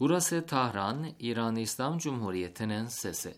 Burası Tahran, İran İslam Cumhuriyeti'nin sesi.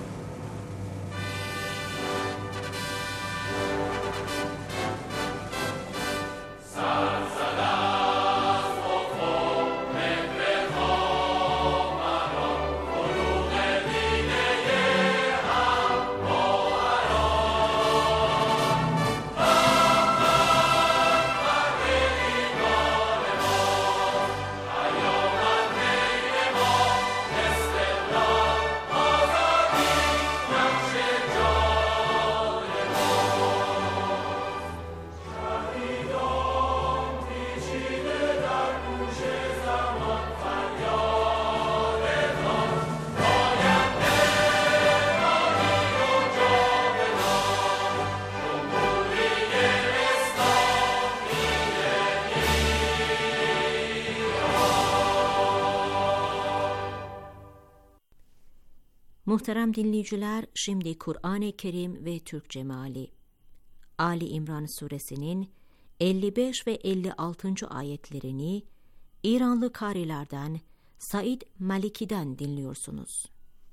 Muhterem dinleyiciler, şimdi Kur'an-ı Kerim ve Türkçe meali. Ali İmran suresinin 55 ve 56. ayetlerini İranlı karilerden Said Maliki'den dinliyorsunuz.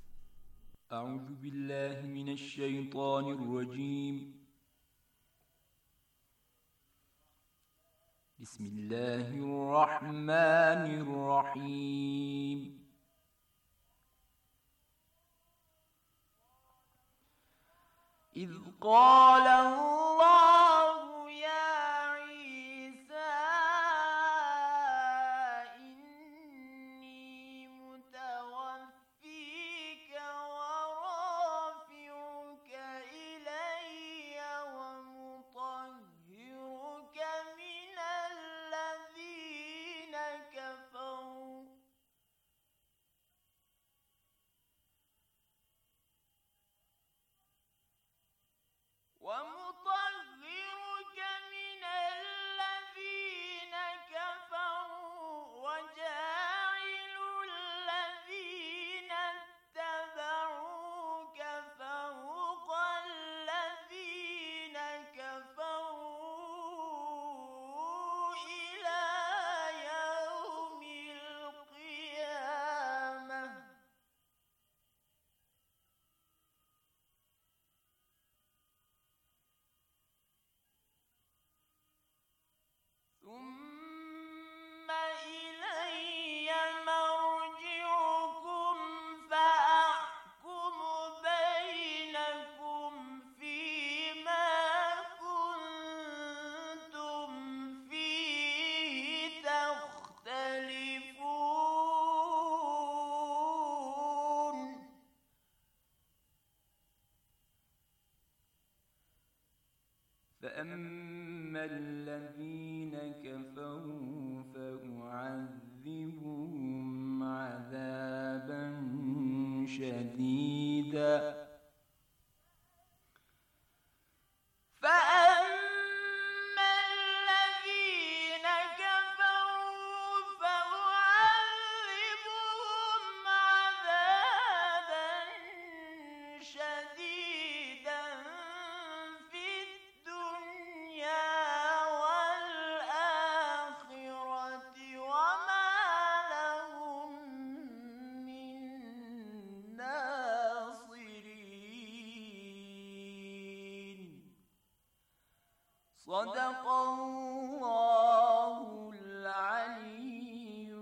Euzubillahimineşşeytanirracim. Bismillahirrahmanirrahim. إذ قال الله يا عيسى إني متوفيك ورافعك إلي ومطهرك من الذين كفروا وجاعل الذين اتبعوك فوق الذين كفروا إلى يوم القيامة ثم إلي مرجعكم فأحكم بينكم فيما كنتم فيه تختلفون فأما الذين كفروا فأعذبهم عذابا شديدا صدق الله العلي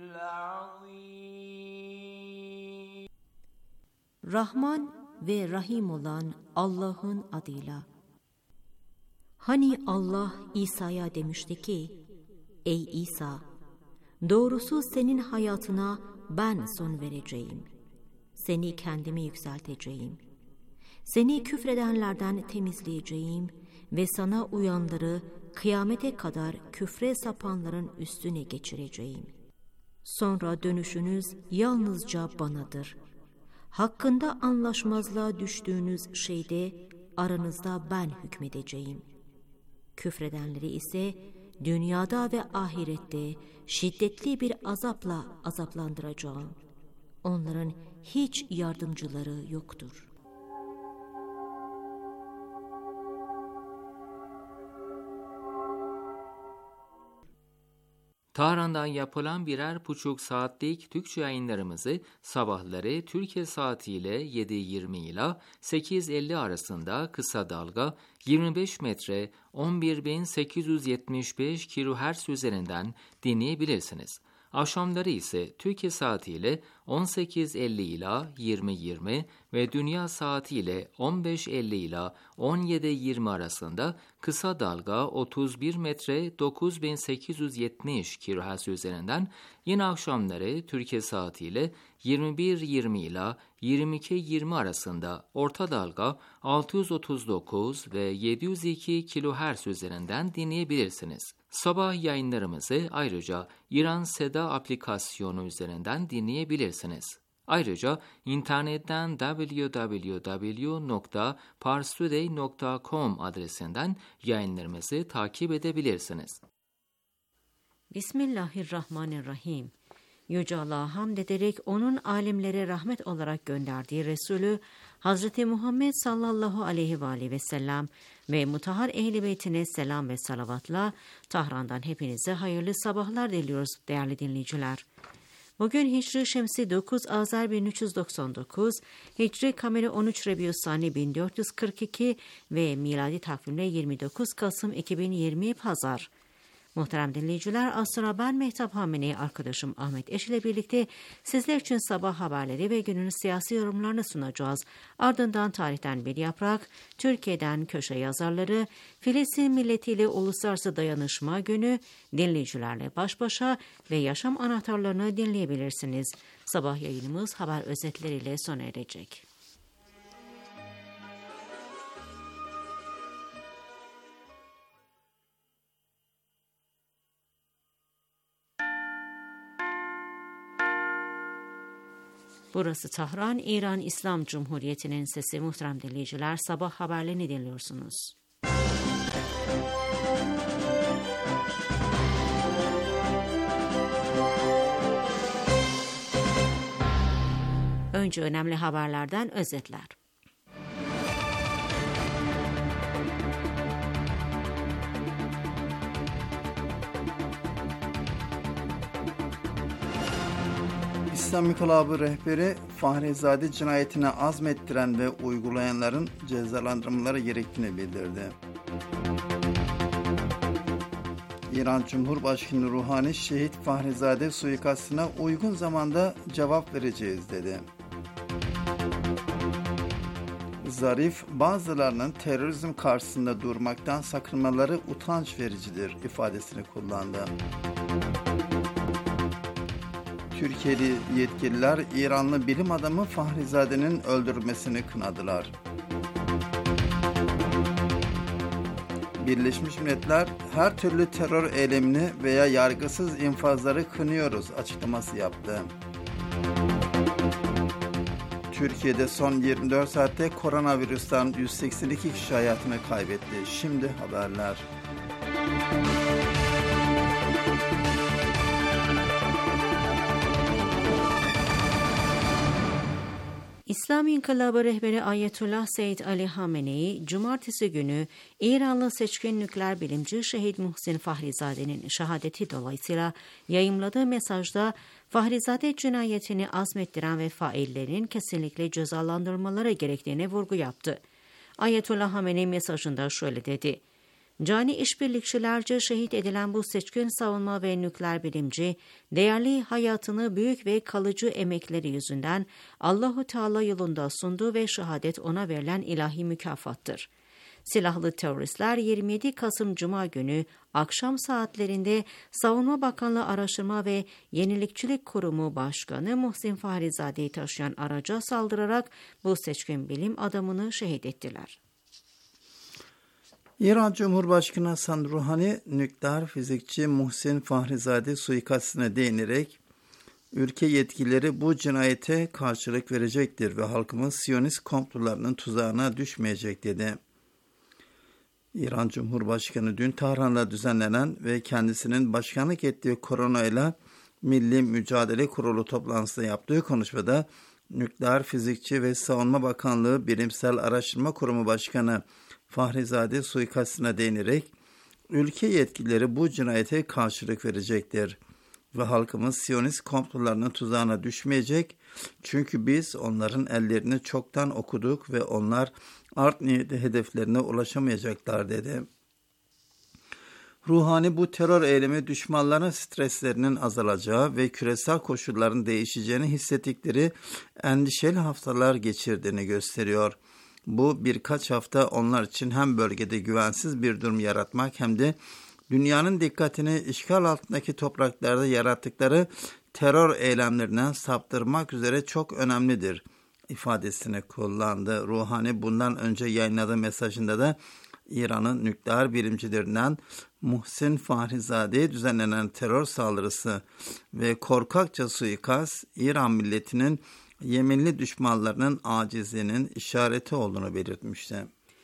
العظيم. Rahman ve Rahim olan Allah'ın adıyla. Hani Allah İsa'ya demişti ki, ey İsa, doğrusu senin hayatına ben son vereceğim. Seni kendime yükselteceğim. Seni küfredenlerden temizleyeceğim ve sana uyanları kıyamete kadar küfre sapanların üstüne geçireceğim. Sonra dönüşünüz yalnızca banadır. Hakkında anlaşmazlığa düştüğünüz şeyde aranızda ben hükmedeceğim. Küfredenleri ise dünyada ve ahirette şiddetli bir azapla azaplandıracağım. Onların hiç yardımcıları yoktur. Tahran'dan yapılan birer buçuk saatlik Türkçe yayınlarımızı sabahları Türkiye saatiyle 7:20 ile 8:50 arasında kısa dalga 25 metre 11.875 kHz üzerinden dinleyebilirsiniz. Akşamları ise Türkiye saatiyle 18:50 ila 20:20 ve dünya saatiyle 15:50 ila 17:20 arasında kısa dalga 31 metre 9870 kHz üzerinden, yine akşamları Türkiye saatiyle 21:20 ila 22:20 arasında orta dalga 639 ve 702 kHz üzerinden dinleyebilirsiniz. Sabah yayınlarımızı ayrıca İran Seda aplikasyonu üzerinden dinleyebilirsiniz. Ayrıca internetten www.parstoday.com adresinden yayınlarımızı takip edebilirsiniz. Bismillahirrahmanirrahim. Yüce Allah'a hamd ederek onun alemlere rahmet olarak gönderdiği Resulü Hazreti Muhammed sallallahu aleyhi ve aleyhi ve sellem ve mutahhar ehl-i beytine selam ve salavatla Tahran'dan hepinize hayırlı sabahlar diliyoruz değerli dinleyiciler. Bugün Hicri Şemsi 9 Azar 1399, Hicri Kameri 13 Rebiusani 1442 ve miladi takvimle 29 Kasım 2020 Pazar. Muhterem dinleyiciler, az sonra ben Mehtap Hamini, arkadaşım Ahmet Eş ile birlikte sizler için sabah haberleri ve günün siyasi yorumlarını sunacağız. Ardından tarihten bir yaprak, Türkiye'den köşe yazarları, Filistin milletiyle uluslararası dayanışma günü, dinleyicilerle baş başa ve yaşam anahtarlarını dinleyebilirsiniz. Sabah yayınımız haber özetleriyle sona erecek. Burası Tahran, İran İslam Cumhuriyeti'nin sesi. Muhterem dinleyiciler, sabah haberlerini dinliyorsunuz. Önce önemli haberlerden özetler. İslam İnkılabı rehberi Fahrizade cinayetine azmettiren ve uygulayanların cezalandırılmaları gerektiğini bildirdi. İran Cumhurbaşkanı Ruhani, şehit Fahrizade suikastına uygun zamanda cevap vereceğiz dedi. Zarif, bazılarının terörizm karşısında durmaktan sakınmaları utanç vericidir ifadesini kullandı. Türkiye'li yetkililer İranlı bilim adamı Fahrizade'nin öldürülmesini kınadılar. Birleşmiş Milletler her türlü terör eylemini veya yargısız infazları kınıyoruz açıklaması yaptı. Türkiye'de son 24 saatte koronavirüsten 182 kişi hayatını kaybetti. Şimdi haberler. İslam İnkılabı rehberi Ayetullah Seyyid Ali Hamenei, Cumartesi günü İranlı seçkin nükleer bilimci şehit Muhsin Fahrizade'nin şehadeti dolayısıyla yayımladığı mesajda Fahrizade cinayetini azmettiren ve faillerin kesinlikle cezalandırılmaları gerektiğine vurgu yaptı. Ayetullah Hamenei mesajında şöyle dedi: Cani işbirlikçilerce şehit edilen bu seçkin savunma ve nükleer bilimci, değerli hayatını büyük ve kalıcı emekleri yüzünden Allahu Teala yolunda sundu ve şehadet ona verilen ilahi mükafattır. Silahlı teröristler 27 Kasım Cuma günü akşam saatlerinde Savunma Bakanlığı Araştırma ve Yenilikçilik Kurumu Başkanı Muhsin Fahrizade'yi taşıyan araca saldırarak bu seçkin bilim adamını şehit ettiler. İran Cumhurbaşkanı Hasan Ruhani, nükleer fizikçi Muhsin Fahrizade suikastine değinerek, ülke yetkilileri bu cinayete karşılık verecektir ve halkımız Siyonist komplolarının tuzağına düşmeyecek dedi. İran Cumhurbaşkanı dün Tahran'da düzenlenen ve kendisinin başkanlık ettiği Koronayla Milli Mücadele Kurulu toplantısında yaptığı konuşmada, Nükleer Fizikçi ve Savunma Bakanlığı Bilimsel Araştırma Kurumu Başkanı Fahrizade suikastine değinerek, ülke yetkilileri bu cinayete karşılık verecektir. ve halkımız Siyonist komplolarının tuzağına düşmeyecek. Çünkü biz onların ellerini çoktan okuduk ve onlar art niyetli hedeflerine ulaşamayacaklar dedi. Ruhani bu terör eylemi düşmanların streslerinin azalacağı ve küresel koşulların değişeceğini hissettikleri endişeli haftalar geçirdiğini gösteriyor. Bu birkaç hafta onlar için hem bölgede güvensiz bir durum yaratmak hem de dünyanın dikkatini işgal altındaki topraklarda yarattıkları terör eylemlerinden saptırmak üzere çok önemlidir ifadesini kullandı. Ruhani bundan önce yayınladığı mesajında da İran'ın nükleer bilimcilerinden Muhsin Fahrizade'ye düzenlenen terör saldırısı ve korkakça suikast İran milletinin yeminli düşmanlarının acizliğinin işareti olduğunu belirtmişti.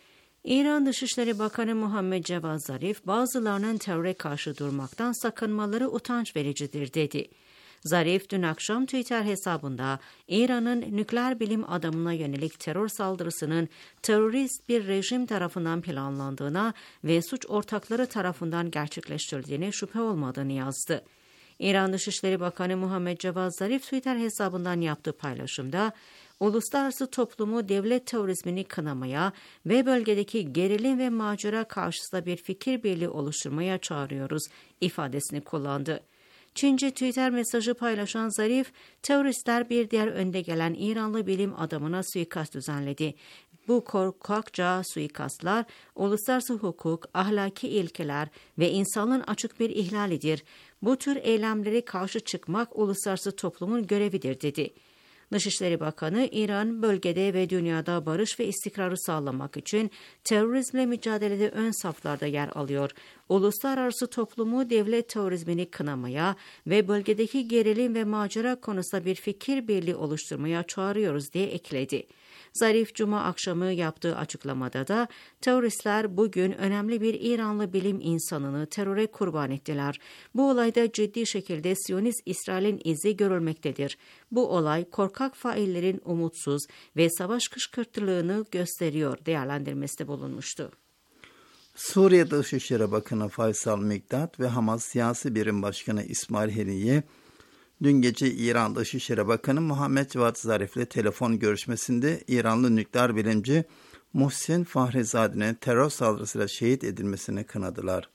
İran Dışişleri Bakanı Muhammed Cevad Zarif, bazılarının teröre karşı durmaktan sakınmaları utanç vericidir dedi. Zarif dün akşam Twitter hesabında İran'ın nükleer bilim adamına yönelik terör saldırısının terörist bir rejim tarafından planlandığına ve suç ortakları tarafından gerçekleştirildiğine şüphe olmadığını yazdı. İran Dışişleri Bakanı Muhammed Cevad Zarif Twitter hesabından yaptığı paylaşımda, uluslararası toplumu devlet terörizmini kınamaya ve bölgedeki gerilim ve macera karşısında bir fikir birliği oluşturmaya çağırıyoruz ifadesini kullandı. Çince Twitter mesajı paylaşan Zarif, teröristler bir diğer önde gelen İranlı bilim adamına suikast düzenledi. Bu korkakça suikastlar, uluslararası hukuk, ahlaki ilkeler ve insanlığın açık bir ihlalidir. Bu tür eylemlere karşı çıkmak uluslararası toplumun görevidir dedi. Dışişleri Bakanı, İran bölgede ve dünyada barış ve istikrarı sağlamak için terörizmle mücadelede ön saflarda yer alıyor. Uluslararası toplumu devlet terörizmini kınamaya ve bölgedeki gerilim ve macera konusunda bir fikir birliği oluşturmaya çağırıyoruz diye ekledi. Zarif, Cuma akşamı yaptığı açıklamada da teröristler bugün önemli bir İranlı bilim insanını teröre kurban ettiler. Bu olayda ciddi şekilde Siyonist İsrail'in izi görülmektedir. Bu olay korkak faillerin umutsuz ve savaş kışkırtılığını gösteriyor değerlendirmesinde bulunmuştu. Suriye Dışişleri Bakanı Faysal Mikdad ve Hamas Siyasi Birim Başkanı İsmail Haniye dün gece İran Dışişleri Bakanı Muhammed Cevad Zarif ile telefon görüşmesinde İranlı nükleer bilimci Muhsin Fahrizade'nin terör saldırısıyla şehit edilmesini kınadılar.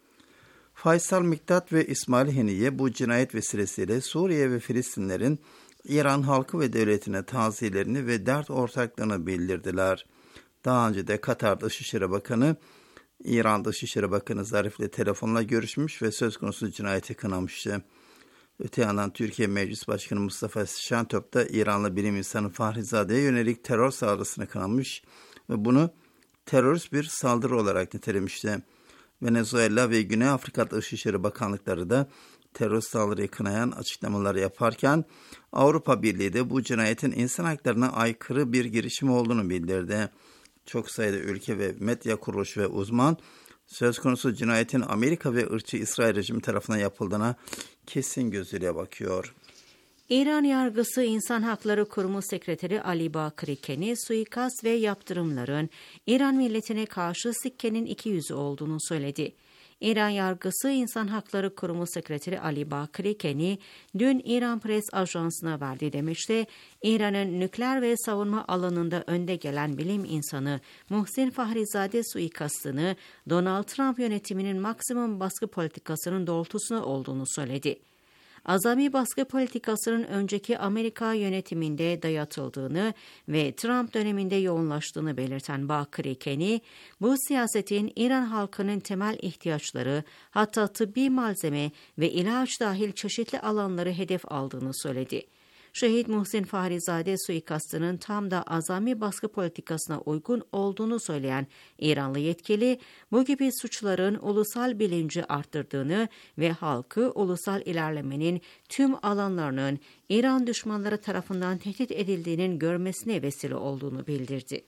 Faysal Mikdad ve İsmail Haniye bu cinayet vesilesiyle Suriye ve Filistinlerin İran halkı ve devletine taziyelerini ve dert ortaklığını bildirdiler. Daha önce de Katar Dışişleri Bakanı İran Dışişleri Bakanı Zarif ile telefonla görüşmüş ve söz konusu cinayeti kınamıştı. Öte yandan Türkiye Meclis Başkanı Mustafa Şentop da İranlı bilim insanı Fahrizade'ye yönelik terör saldırısını kınamış ve bunu terörist bir saldırı olarak nitelemişti. Venezuela ve Güney Afrika Dışişleri Bakanlıkları da terör saldırıyı kınayan açıklamalar yaparken Avrupa Birliği de bu cinayetin insan haklarına aykırı bir girişim olduğunu bildirdi. Çok sayıda ülke ve medya kuruluşu ve uzman söz konusu cinayetin Amerika ve ırkçı İsrail rejimi tarafından yapıldığına kesin gözüyle bakıyor. İran yargısı İnsan Hakları Kurumu Sekreteri Ali Bakri Keni, suikast ve yaptırımların İran milletine karşı sikkenin iki yüzü olduğunu söyledi. İran yargısı İnsan Hakları Kurumu Sekreteri Ali Bakri Keni, dün İran Press Ajansı'na verdiği demeçte, İran'ın nükleer ve savunma alanında önde gelen bilim insanı Muhsin Fahrizade suikastını Donald Trump yönetiminin maksimum baskı politikasının doğrultusunda olduğunu söyledi. Azami baskı politikasının önceki Amerika yönetiminde dayatıldığını ve Trump döneminde yoğunlaştığını belirten Bakri Keni, bu siyasetin İran halkının temel ihtiyaçları, hatta tıbbi malzeme ve ilaç dahil çeşitli alanları hedef aldığını söyledi. Şehit Muhsin Fahrizade suikastının tam da azami baskı politikasına uygun olduğunu söyleyen İranlı yetkili, bu gibi suçların ulusal bilinci arttırdığını ve halkı ulusal ilerlemenin tüm alanlarının İran düşmanları tarafından tehdit edildiğinin görmesine vesile olduğunu bildirdi.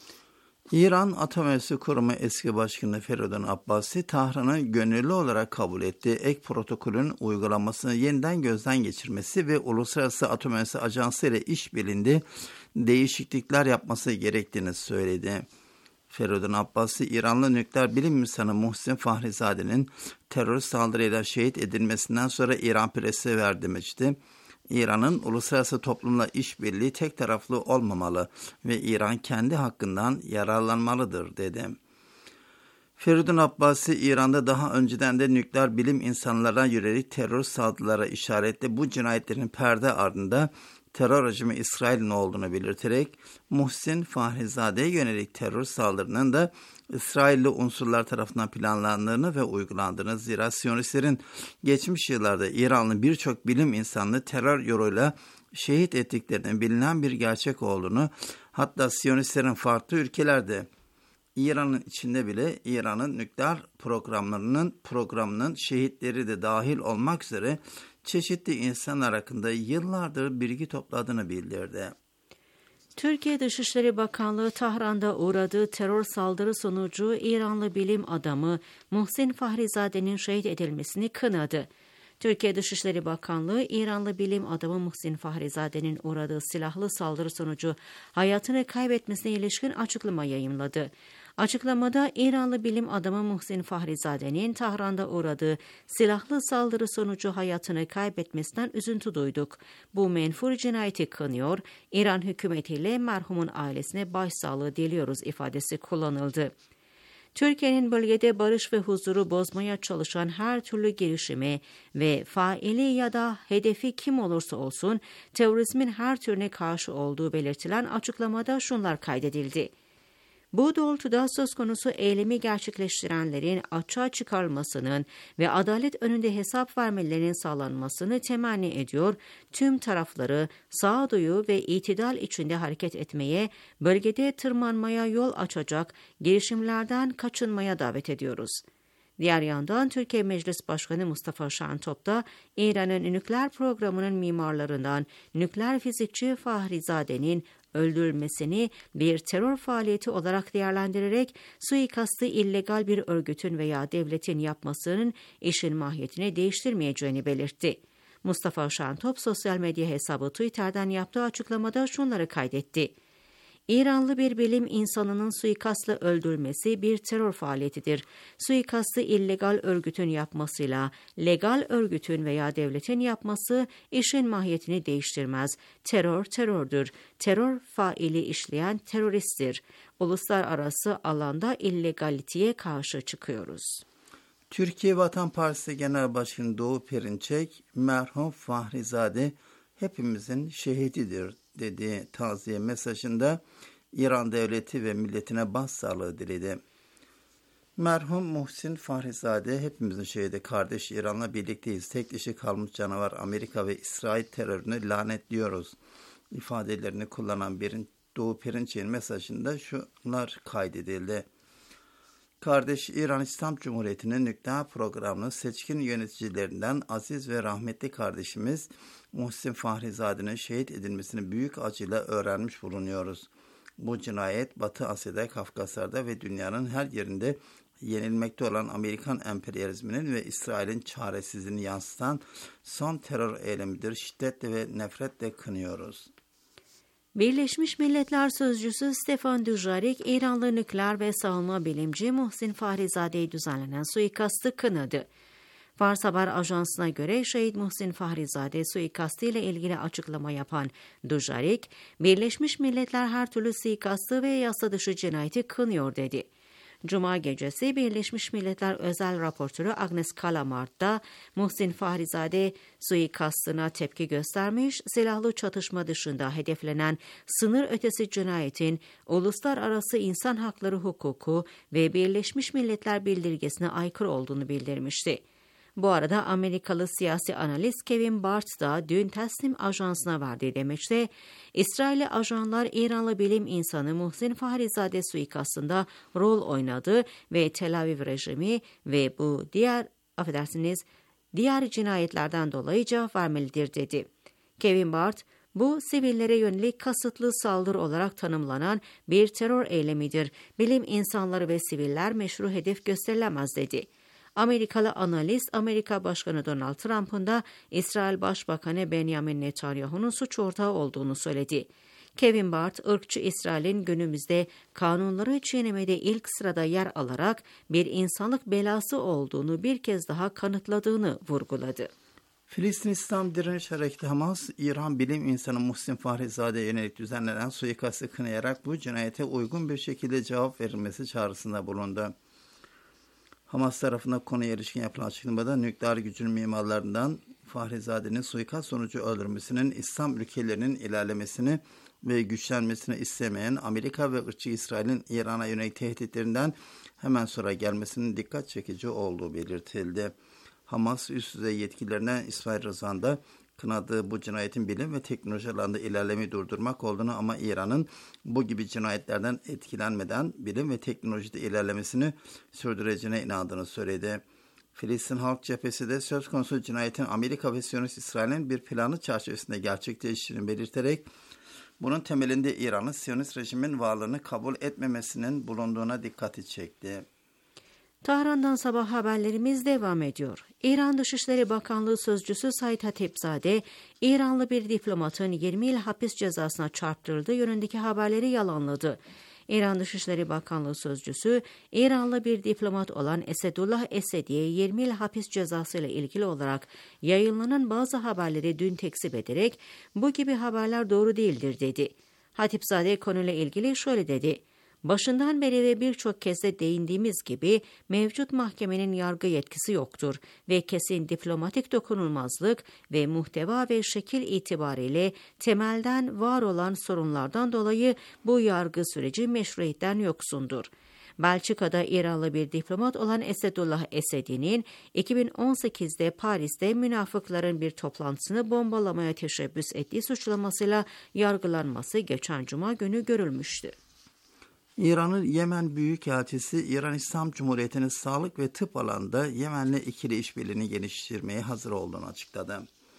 İran Atom Enerjisi Kurumu eski başkanı Feridun Abbasi, Tahran'ın gönüllü olarak kabul ettiği ek protokolün uygulamasını yeniden gözden geçirmesi ve Uluslararası Atom Enerjisi Ajansı ile işbirliğinde değişiklikler yapması gerektiğini söyledi. Feridun Abbasi, İranlı nükleer bilim insanı Muhsin Fahrizade'nin terör saldırıyla şehit edilmesinden sonra İran presi verdi demişti. İran'ın uluslararası toplumla işbirliği tek taraflı olmamalı ve İran kendi hakkından yararlanmalıdır dedi. Feridun Abbasi, İran'da daha önceden de nükleer bilim insanlarına yönelik terör saldırılara işaretle bu cinayetlerin perde ardında terör rejimi İsrail'in olduğunu belirterek Muhsin Fahrizade'ye yönelik terör saldırının da İsrailli unsurlar tarafından planlandığını ve uygulandığını, zira Siyonistlerin geçmiş yıllarda İranlı birçok bilim insanını terör yoluyla şehit ettiklerinin bilinen bir gerçek olduğunu, hatta Siyonistlerin farklı ülkelerde, İran'ın içinde bile İran'ın nükleer programının şehitleri de dahil olmak üzere çeşitli insanlar hakkında yıllardır bilgi topladığını bildirdi. Türkiye Dışişleri Bakanlığı Tahran'da uğradığı terör saldırı sonucu İranlı bilim adamı Muhsin Fahrizade'nin şehit edilmesini kınadı. Türkiye Dışişleri Bakanlığı, İranlı bilim adamı Muhsin Fahrizade'nin uğradığı silahlı saldırı sonucu hayatını kaybetmesine ilişkin açıklama yayımladı. Açıklamada İranlı bilim adamı Muhsin Fahrizade'nin Tahran'da uğradığı silahlı saldırı sonucu hayatını kaybetmesinden üzüntü duyduk. Bu menfur cinayeti kınıyor, İran hükümetiyle merhumun ailesine başsağlığı diliyoruz ifadesi kullanıldı. Türkiye'nin bölgede barış ve huzuru bozmaya çalışan her türlü girişimi ve faili ya da hedefi kim olursa olsun terörizmin her türüne karşı olduğu belirtilen açıklamada şunlar kaydedildi. Bu doğrultuda söz konusu eylemi gerçekleştirenlerin açığa çıkarılmasının ve adalet önünde hesap vermelerinin sağlanmasını temenni ediyor, tüm tarafları sağduyu ve itidal içinde hareket etmeye, bölgede tırmanmaya yol açacak girişimlerden kaçınmaya davet ediyoruz. Diğer yandan Türkiye Meclis Başkanı Mustafa Şentop da İran'ın nükleer programının mimarlarından nükleer fizikçi Fahrizade'nin öldürülmesini bir terör faaliyeti olarak değerlendirerek suikastı illegal bir örgütün veya devletin yapmasının işin mahiyetini değiştirmeyeceğini belirtti. Mustafa Şentop sosyal medya hesabı Twitter'dan yaptığı açıklamada şunları kaydetti. İranlı bir bilim insanının suikastla öldürülmesi bir terör faaliyetidir. Suikastı illegal örgütün yapmasıyla legal örgütün veya devletin yapması işin mahiyetini değiştirmez. Terör terördür. Terör faili işleyen teröristtir. Uluslararası alanda illegaliteye karşı çıkıyoruz. Türkiye Vatan Partisi Genel Başkanı Doğu Perinçek, merhum Fahrizade hepimizin şehididir dediği taziye mesajında İran devleti ve milletine başsağlığı diledi. Merhum Muhsin Fahrizade, hepimizin şehidi, kardeş İran'la birlikteyiz. Tek dişi kalmış canavar Amerika ve İsrail terörünü lanetliyoruz ifadelerini kullanan Doğu Perinçek'in mesajında şunlar kaydedildi. Kardeş İran İslam Cumhuriyeti'nin nükleer programının seçkin yöneticilerinden aziz ve rahmetli kardeşimiz Muhsin Fahrizade'nin şehit edilmesini büyük acıyla öğrenmiş bulunuyoruz. Bu cinayet Batı Asya'da, Kafkaslar'da ve dünyanın her yerinde yenilmekte olan Amerikan emperyalizminin ve İsrail'in çaresizliğini yansıtan son terör eylemidir. Şiddetle ve nefretle kınıyoruz. Birleşmiş Milletler Sözcüsü Stefan Dujarric, İranlı nükleer ve savunma bilimci Muhsin Fahrizade'ye düzenlenen suikastı kınadı. Fars Haber Ajansı'na göre şehit Muhsin Fahrizade suikastı ile ilgili açıklama yapan Dujarric, Birleşmiş Milletler her türlü suikastı ve yasa dışı cinayeti kınıyor dedi. Cuma gecesi Birleşmiş Milletler Özel Raportörü Agnes Kalamard da Muhsin Fahrizade suikastına tepki göstermiş, silahlı çatışma dışında hedeflenen sınır ötesi cinayetin uluslararası insan hakları hukuku ve Birleşmiş Milletler bildirgesine aykırı olduğunu bildirmişti. Bu arada Amerikalı siyasi analist Kevin Barth da dün Tasnim Ajansı'na verdiği demeçte, İsrailli ajanlar İranlı bilim insanı Muhsin Fahrizade suikastında rol oynadı ve Tel Aviv rejimi ve bu diğer cinayetlerden dolayı cevap vermelidir dedi. Kevin Barth, bu sivillere yönelik kasıtlı saldırı olarak tanımlanan bir terör eylemidir. Bilim insanları ve siviller meşru hedef gösterilemez dedi. Amerikalı analist, Amerika Başkanı Donald Trump'ın da İsrail Başbakanı Benjamin Netanyahu'nun suç ortağı olduğunu söyledi. Kevin Barth, ırkçı İsrail'in günümüzde kanunları çiğnemede ilk sırada yer alarak bir insanlık belası olduğunu bir kez daha kanıtladığını vurguladı. Filistin İslam Direniş Hareketi Hamas, İran bilim insanı Muhsin Fahrizade'ye yönelik düzenlenen suikastı kınayarak bu cinayete uygun bir şekilde cevap verilmesi çağrısında bulundu. Hamas tarafından konuya ilişkin yapılan açıklamada nükleer gücün mimarlarından Fahrizade'nin suikast sonucu öldürmesinin İslam ülkelerinin ilerlemesini ve güçlenmesini istemeyen Amerika ve ırkçı İsrail'in İran'a yönelik tehditlerinden hemen sonra gelmesinin dikkat çekici olduğu belirtildi. Hamas üst düzey yetkililerine İsmail Rıza'nın da kınadığı bu cinayetin bilim ve teknoloji alanında ilerlemeyi durdurmak olduğunu ama İran'ın bu gibi cinayetlerden etkilenmeden bilim ve teknolojide ilerlemesini sürdüreceğine inandığını söyledi. Filistin Halk Cephesi de söz konusu cinayetin Amerika ve Siyonist İsrail'in bir planı çerçevesinde gerçekleştiğini belirterek bunun temelinde İran'ın Siyonist rejimin varlığını kabul etmemesinin bulunduğuna dikkati çekti. Tahran'dan sabah haberlerimiz devam ediyor. İran Dışişleri Bakanlığı Sözcüsü Said Hatipzade, İranlı bir diplomatın 20 yıl hapis cezasına çarptırıldığı yönündeki haberleri yalanladı. İran Dışişleri Bakanlığı Sözcüsü, İranlı bir diplomat olan Esedullah Esedi'ye 20 yıl hapis cezası ile ilgili olarak yayınlanan bazı haberleri dün tekzip ederek bu gibi haberler doğru değildir dedi. Hatipzade konuyla ilgili şöyle dedi. Başından beri ve birçok kez de değindiğimiz gibi mevcut mahkemenin yargı yetkisi yoktur ve kesin diplomatik dokunulmazlık ve muhteva ve şekil itibariyle temelden var olan sorunlardan dolayı bu yargı süreci meşruiyetten yoksundur. Belçika'da İranlı bir diplomat olan Esedullah Esedi'nin 2018'de Paris'te münafıkların bir toplantısını bombalamaya teşebbüs ettiği suçlamasıyla yargılanması geçen Cuma günü görülmüştü. İran'ın Yemen Büyükelçisi, İran İslam Cumhuriyeti'nin sağlık ve tıp alanında Yemen'le ikili işbirliğini geliştirmeye hazır olduğunu açıkladı.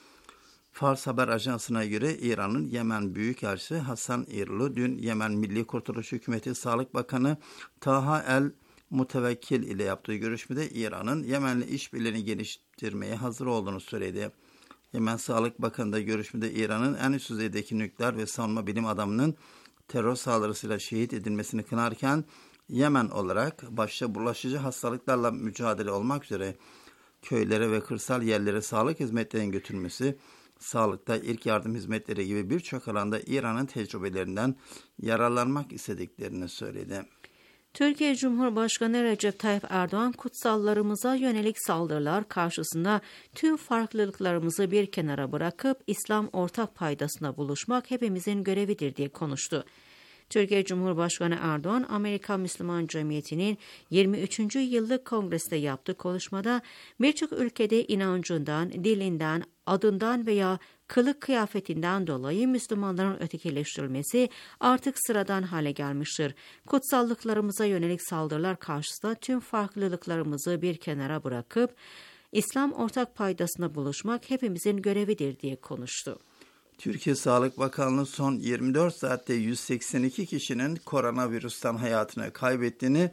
Fars Haber Ajansı'na göre İran'ın Yemen Büyükelçisi Hasan İrlu dün Yemen Milli Kurtuluş Hükümeti Sağlık Bakanı Taha El Mutevekkil ile yaptığı görüşmede İran'ın Yemen'le işbirliğini geliştirmeye hazır olduğunu söyledi. Yemen Sağlık Bakanı da görüşmede İran'ın en üst düzeydeki nükleer ve savunma bilim adamının terör saldırısıyla şehit edilmesini kınarken Yemen olarak başta bulaşıcı hastalıklarla mücadele olmak üzere köylere ve kırsal yerlere sağlık hizmetlerinin götürülmesi, sağlıkta ilk yardım hizmetleri gibi birçok alanda İran'ın tecrübelerinden yararlanmak istediklerini söyledi. Türkiye Cumhurbaşkanı Recep Tayyip Erdoğan, kutsallarımıza yönelik saldırılar karşısında tüm farklılıklarımızı bir kenara bırakıp İslam ortak paydasına buluşmak hepimizin görevidir diye konuştu. Türkiye Cumhurbaşkanı Erdoğan, Amerika Müslüman Cemiyeti'nin 23. yıllık kongresinde yaptığı konuşmada birçok ülkede inancından, dilinden, adından veya kılık kıyafetinden dolayı Müslümanların ötekileştirilmesi artık sıradan hale gelmiştir. Kutsallıklarımıza yönelik saldırılar karşısında tüm farklılıklarımızı bir kenara bırakıp İslam ortak paydasına buluşmak hepimizin görevidir diye konuştu. Türkiye Sağlık Bakanlığı son 24 saatte 182 kişinin koronavirüsten hayatını kaybettiğini,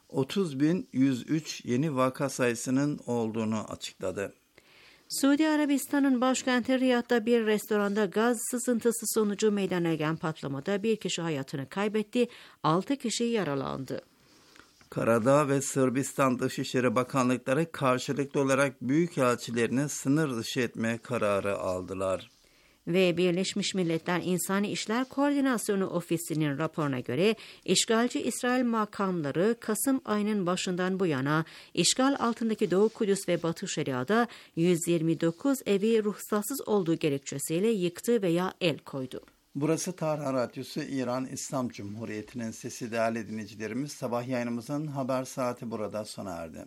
30.103 yeni vaka sayısının olduğunu açıkladı. Suudi Arabistan'ın başkenti Riyad'da bir restoranda gaz sızıntısı sonucu meydana gelen patlamada bir kişi hayatını kaybetti, 6 kişi yaralandı. Karadağ ve Sırbistan Dışişleri Bakanlıkları karşılıklı olarak büyükelçilerini sınır dışı etme kararı aldılar. Ve Birleşmiş Milletler İnsani İşler Koordinasyonu Ofisi'nin raporuna göre işgalci İsrail makamları Kasım ayının başından bu yana işgal altındaki Doğu Kudüs ve Batı Şeria'da 129 evi ruhsatsız olduğu gerekçesiyle yıktı veya el koydu. Burası Tahran Radyosu, İran İslam Cumhuriyeti'nin sesi. Değerli dinleyicilerimiz, sabah yayınımızın haber saati burada sona erdi.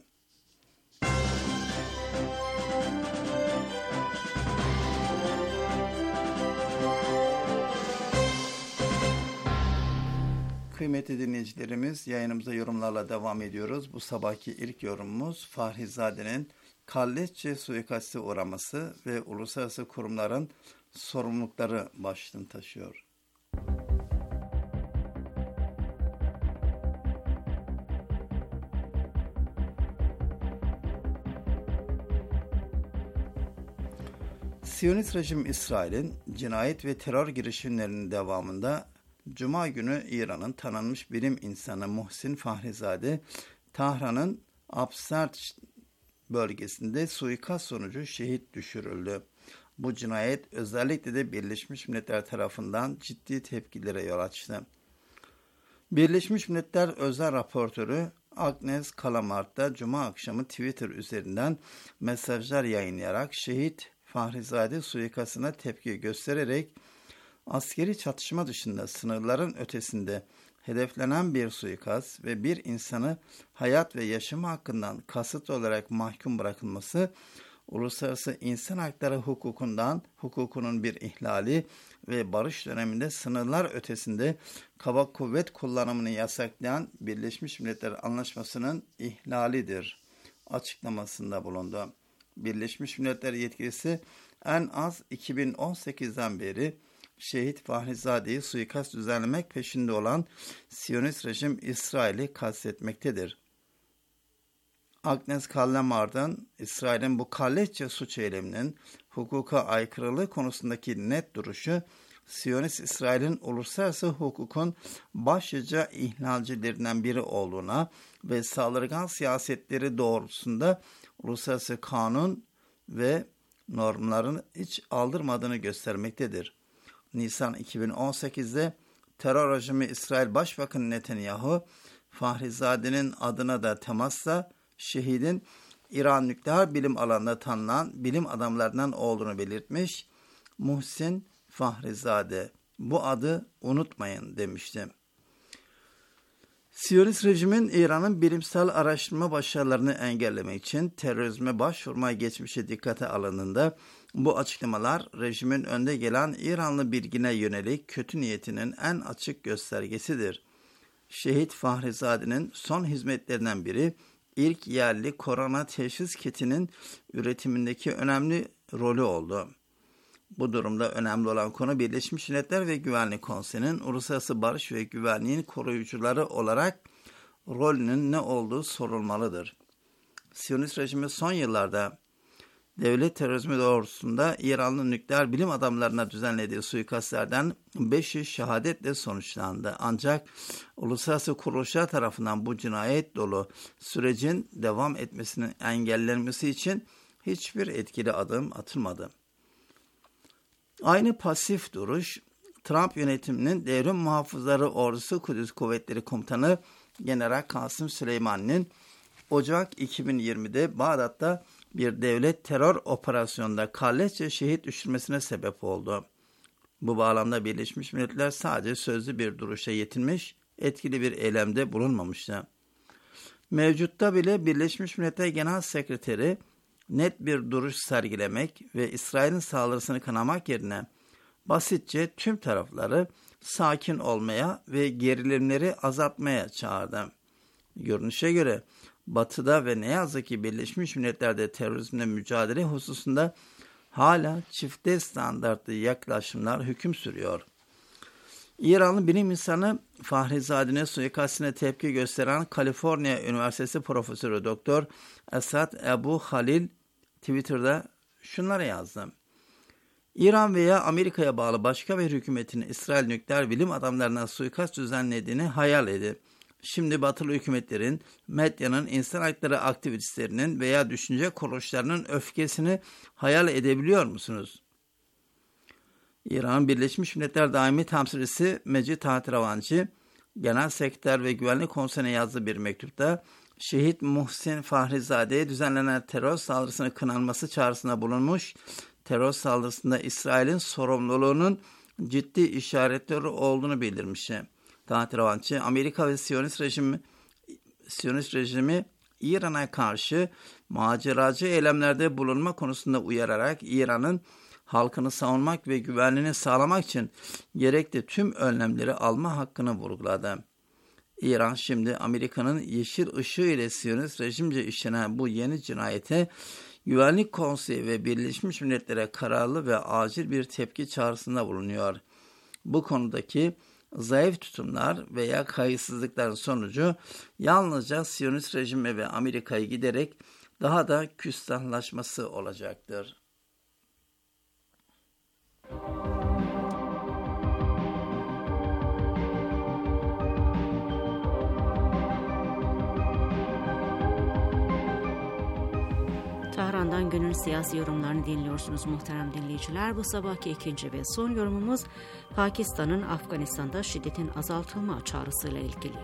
Kıymetli dinleyicilerimiz, yayınımıza yorumlarla devam ediyoruz. Bu sabahki ilk yorumumuz Fahrizade'nin Kalleşçe suikastı uğraması ve uluslararası kurumların sorumlulukları başlığını taşıyor. Siyonist rejim İsrail'in cinayet ve terör girişimlerinin devamında Cuma günü İran'ın tanınmış bilim insanı Muhsin Fahrizade, Tahran'ın Absert bölgesinde suikast sonucu şehit düşürüldü. Bu cinayet özellikle de Birleşmiş Milletler tarafından ciddi tepkilere yol açtı. Birleşmiş Milletler özel raportörü Agnes Kalamart da Cuma akşamı Twitter üzerinden mesajlar yayınlayarak şehit Fahrizade suikastına tepki göstererek askeri çatışma dışında sınırların ötesinde hedeflenen bir suikast ve bir insanı hayat ve yaşamı hakkından kasıt olarak mahkum bırakılması, uluslararası insan hakları hukukunun bir ihlali ve barış döneminde sınırlar ötesinde kaba kuvvet kullanımını yasaklayan Birleşmiş Milletler Anlaşması'nın ihlalidir açıklamasında bulundu. Birleşmiş Milletler yetkilisi en az 2018'den beri şehit Fahrizade'yi suikast düzenlemek peşinde olan Siyonist rejim İsrail'i kastetmektedir. Agnes Kallamart'ın İsrail'in bu kalleşçe suç eyleminin hukuka aykırılığı konusundaki net duruşu, Siyonist İsrail'in uluslararası hukukun başlıca ihlalcilerinden biri olduğuna ve saldırgan siyasetleri doğrultusunda uluslararası kanun ve normların hiç aldırmadığını göstermektedir. Nisan 2018'de terör rejimi İsrail Başbakanı Netanyahu, Fahrizade'nin adına da temasla şehidin İran nükleer bilim alanında tanınan bilim adamlarından olduğunu belirtmiş. Muhsin Fahrizade, bu adı unutmayın demişti. Siyonist rejimin İran'ın bilimsel araştırma başarılarını engellemek için terörizme başvurma geçmişe dikkate alındığında bu açıklamalar rejimin önde gelen İranlı bilgine yönelik kötü niyetinin en açık göstergesidir. Şehit Fahrizade'nin son hizmetlerinden biri ilk yerli korona teşhis kitinin üretimindeki önemli rolü oldu. Bu durumda önemli olan konu Birleşmiş Milletler ve Güvenlik Konseyi'nin uluslararası barış ve güvenliğin koruyucuları olarak rolünün ne olduğu sorulmalıdır. Siyonist rejimi son yıllarda devlet terörizmi doğrultusunda İranlı nükleer bilim adamlarına düzenlediği suikastlerden 5'i şehadetle sonuçlandı. Ancak uluslararası kuruluşlar tarafından bu cinayet dolu sürecin devam etmesinin engellenmesi için hiçbir etkili adım atılmadı. Aynı pasif duruş, Trump yönetiminin Devrim Muhafızları Ordusu Kudüs Kuvvetleri Komutanı General Kasım Süleyman'ın Ocak 2020'de Bağdat'ta bir devlet terör operasyonunda kalleşçe şehit düşürmesine sebep oldu. Bu bağlamda Birleşmiş Milletler sadece sözlü bir duruşa yetinmiş, etkili bir eylemde bulunmamıştı. Mevcutta bile Birleşmiş Milletler Genel Sekreteri net bir duruş sergilemek ve İsrail'in saldırısını kınamak yerine basitçe tüm tarafları sakin olmaya ve gerilimleri azaltmaya çağırdı. Görünüşe göre Batı'da ve ne yazık ki Birleşmiş Milletler'de terörizmle mücadele hususunda hala çifte standartlı yaklaşımlar hüküm sürüyor. İranlı bilim insanı Fahrizade'nin suikastine tepki gösteren Kaliforniya Üniversitesi Profesörü Doktor Esad Ebu Halil Twitter'da şunları yazdı. İran veya Amerika'ya bağlı başka bir hükümetin İsrail nükleer bilim adamlarına suikast düzenlediğini hayal edin. Şimdi batılı hükümetlerin, medyanın, insan hakları aktivistlerinin veya düşünce kuruluşlarının öfkesini hayal edebiliyor musunuz? İran'ın Birleşmiş Milletler Daimi Temsilcisi Mecid Tahiravanci, Genel Sekreter ve Güvenlik Konseyi'ne yazdığı bir mektupta, şehit Muhsin Fahrizade'ye düzenlenen terör saldırısının kınanması çağrısında bulunmuş, terör saldırısında İsrail'in sorumluluğunun ciddi işaretleri olduğunu bildirmişti. Tahiravanci, Amerika ve Siyonist rejimi İran'a karşı maceracı eylemlerde bulunma konusunda uyararak İran'ın halkını savunmak ve güvenliğini sağlamak için gerekli tüm önlemleri alma hakkını vurguladı. İran şimdi Amerika'nın yeşil ışığı ile Siyonist rejimce işlenen bu yeni cinayete Güvenlik Konseyi ve Birleşmiş Milletler'e kararlı ve acil bir tepki çağrısında bulunuyor. Bu konudaki zayıf tutumlar veya kayıtsızlıkların sonucu yalnızca Siyonist rejime ve Amerika'yı giderek daha da küstahlaşması olacaktır. Tahran'dan günün siyasi yorumlarını dinliyorsunuz muhterem dinleyiciler. Bu sabahki ikinci ve son yorumumuz Pakistan'ın Afganistan'da şiddetin azaltılma çağrısıyla ilgili.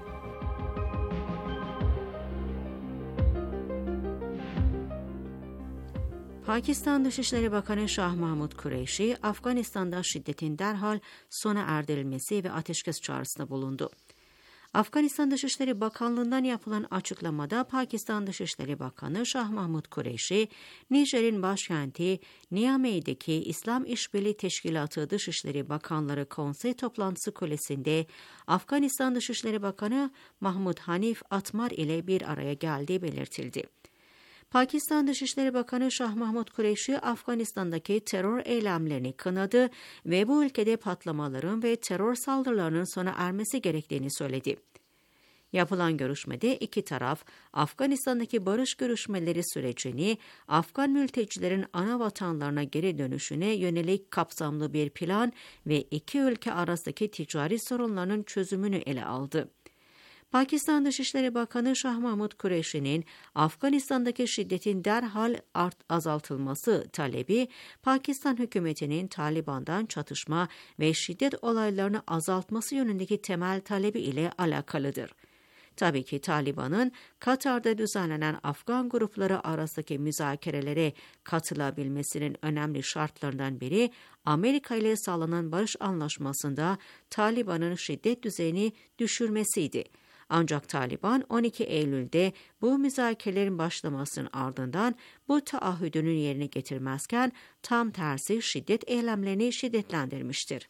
Pakistan Dışişleri Bakanı Şah Mahmud Kureyşi, Afganistan'da şiddetin derhal sona erdirilmesi ve ateşkes çağrısında bulundu. Afganistan Dışişleri Bakanlığı'ndan yapılan açıklamada Pakistan Dışişleri Bakanı Şah Mahmud Kureyşi, Nijer'in başkenti Niamey'deki İslam İşbirliği Teşkilatı Dışişleri Bakanları Konsey Toplantısı Kulesi'nde Afganistan Dışişleri Bakanı Mahmud Hanif Atmar ile bir araya geldiği belirtildi. Pakistan Dışişleri Bakanı Şah Mahmud Kureyşi, Afganistan'daki terör eylemlerini kınadı ve bu ülkede patlamaların ve terör saldırılarının sona ermesi gerektiğini söyledi. Yapılan görüşmede iki taraf, Afganistan'daki barış görüşmeleri sürecini, Afgan mültecilerin ana vatanlarına geri dönüşüne yönelik kapsamlı bir plan ve iki ülke arasındaki ticari sorunların çözümünü ele aldı. Pakistan Dışişleri Bakanı Şah Mahmud Kureyşi'nin Afganistan'daki şiddetin derhal azaltılması talebi, Pakistan hükümetinin Taliban'dan çatışma ve şiddet olaylarını azaltması yönündeki temel talebi ile alakalıdır. Tabii ki Taliban'ın Katar'da düzenlenen Afgan grupları arasındaki müzakerelere katılabilmesinin önemli şartlarından biri, Amerika ile sağlanan barış anlaşmasında Taliban'ın şiddet düzeyini düşürmesiydi. Ancak Taliban 12 Eylül'de bu müzakerelerin başlamasının ardından bu taahhüdünü yerine getirmezken tam tersi şiddet eylemlerini şiddetlendirmiştir.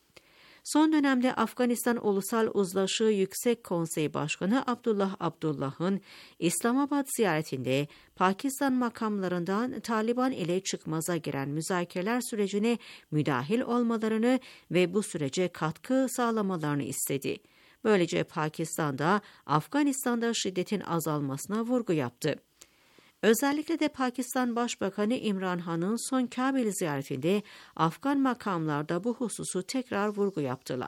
Son dönemde Afganistan Ulusal Uzlaşı Yüksek Konseyi Başkanı Abdullah Abdullah'ın İslamabad ziyaretinde Pakistan makamlarından Taliban ile çıkmaza giren müzakereler sürecine müdahil olmalarını ve bu sürece katkı sağlamalarını istedi. Böylece Pakistan'da Afganistan'da şiddetin azalmasına vurgu yaptı. Özellikle de Pakistan Başbakanı İmran Han'ın son Kabil ziyaretinde Afgan makamlarda bu hususu tekrar vurgu yaptılar.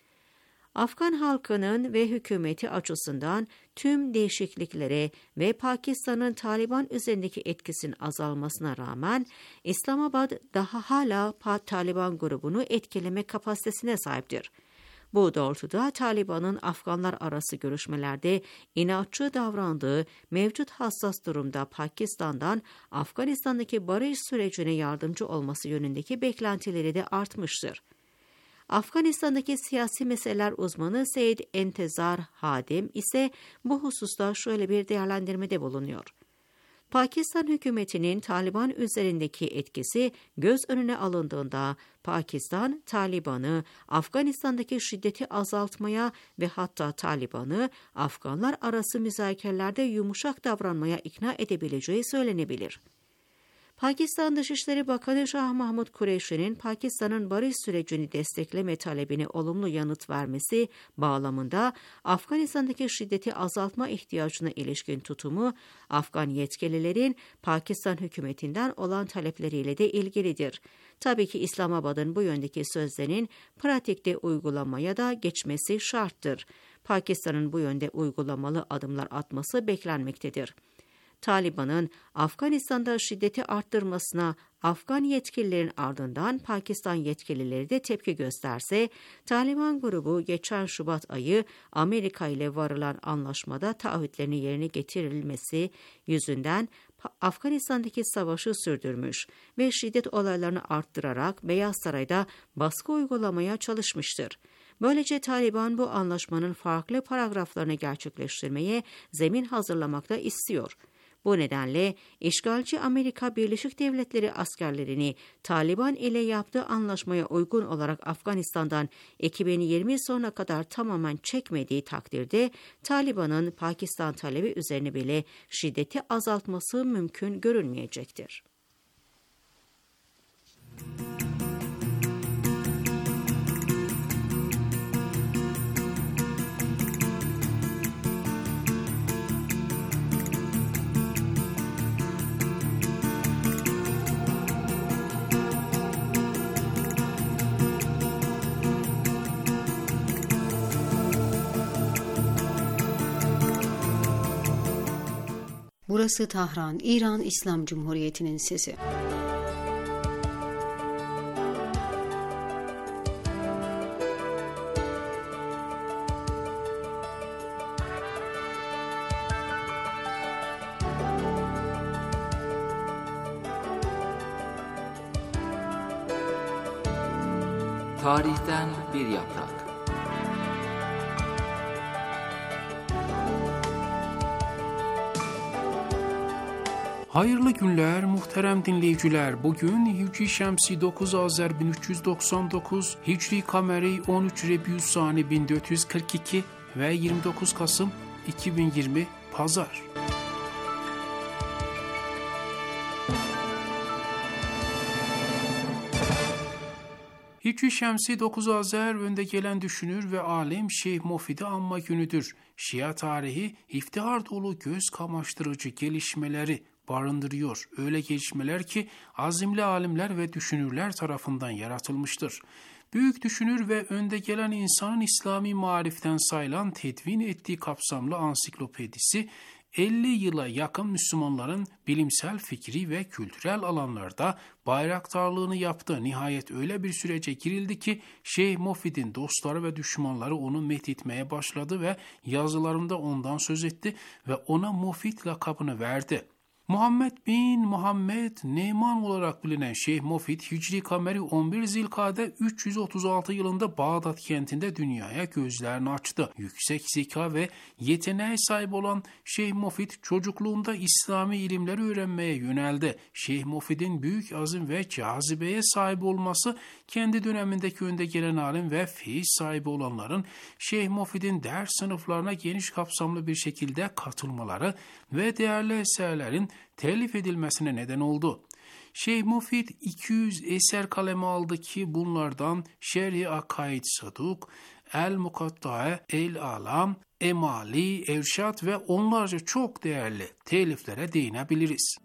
Afgan halkının ve hükümeti açısından tüm değişikliklere ve Pakistan'ın Taliban üzerindeki etkisinin azalmasına rağmen İslamabad daha hala Taliban grubunu etkileme kapasitesine sahiptir. Bu doğrultuda Taliban'ın Afganlar arası görüşmelerde inatçı davrandığı mevcut hassas durumda Pakistan'dan Afganistan'daki barış sürecine yardımcı olması yönündeki beklentileri de artmıştır. Afganistan'daki siyasi meseleler uzmanı Seyyid Entezar Hadim ise bu hususta şöyle bir değerlendirmede bulunuyor. Pakistan hükümetinin Taliban üzerindeki etkisi göz önüne alındığında Pakistan, Taliban'ı Afganistan'daki şiddeti azaltmaya ve hatta Taliban'ı Afganlar arası müzakerelerde yumuşak davranmaya ikna edebileceği söylenebilir. Pakistan Dışişleri Bakanı Şah Mahmud Kureyşi'nin Pakistan'ın barış sürecini destekleme talebine olumlu yanıt vermesi bağlamında Afganistan'daki şiddeti azaltma ihtiyacına ilişkin tutumu, Afgan yetkililerin Pakistan hükümetinden olan talepleriyle de ilgilidir. Tabii ki İslamabad'ın bu yöndeki sözlerinin pratikte uygulamaya da geçmesi şarttır. Pakistan'ın bu yönde uygulamalı adımlar atması beklenmektedir. Taliban'ın Afganistan'da şiddeti arttırmasına Afgan yetkililerin ardından Pakistan yetkilileri de tepki gösterse, Taliban grubu geçen Şubat ayı Amerika ile varılan anlaşmada taahhütlerini yerine getirilmesi yüzünden Afganistan'daki savaşı sürdürmüş ve şiddet olaylarını arttırarak Beyaz Saray'da baskı uygulamaya çalışmıştır. Böylece Taliban bu anlaşmanın farklı paragraflarını gerçekleştirmeye zemin hazırlamakta istiyor. Bu nedenle işgalci Amerika Birleşik Devletleri askerlerini Taliban ile yaptığı anlaşmaya uygun olarak Afganistan'dan 2020 sonuna kadar tamamen çekmediği takdirde Taliban'ın Pakistan talebi üzerine bile şiddeti azaltması mümkün görünmeyecektir. Burası Tahran, İran İslam Cumhuriyeti'nin sesi. Tarihten bir yaprak. Hayırlı günler muhterem dinleyiciler. Bugün Hicri Şemsi 9 Azer 1399, Hicri Kameri 13 Rebiusani 1442 ve 29 Kasım 2020 Pazar. Hicri Şemsi 9 Azer önde gelen düşünür ve alim Şeyh Mufid'i anma günüdür. Şia tarihi iftihar dolu göz kamaştırıcı gelişmeleri barındırıyor. Öyle gelişmeler ki azimli alimler ve düşünürler tarafından yaratılmıştır. Büyük düşünür ve önde gelen insanın İslami mariften sayılan tedvin ettiği kapsamlı ansiklopedisi, 50 yıla yakın Müslümanların bilimsel, fikri ve kültürel alanlarda bayraktarlığını yaptı. Nihayet öyle bir sürece girildi ki Şeyh Mufid'in dostları ve düşmanları onu methetmeye başladı ve yazılarında ondan söz etti ve ona Mufid lakabını verdi. Muhammed bin Muhammed Neman olarak bilinen Şeyh Mufid, Hicri Kameri 11 Zilkade 336 yılında Bağdat kentinde dünyaya gözlerini açtı. Yüksek zeka ve yeteneğe sahip olan Şeyh Mufid çocukluğunda İslami ilimleri öğrenmeye yöneldi. Şeyh Mufid'in büyük azim ve cazibeye sahip olması, kendi dönemindeki önde gelen alim ve feyiz sahibi olanların Şeyh Mufid'in ders sınıflarına geniş kapsamlı bir şekilde katılmaları ve değerli eserlerin telif edilmesine neden oldu. Şeyh Mufid 200 eser kaleme aldı ki bunlardan Şerh-i Akaid Saduk, El-Mukattae, El-Alam, Emali, Erşad ve onlarca çok değerli teliflere değinebiliriz.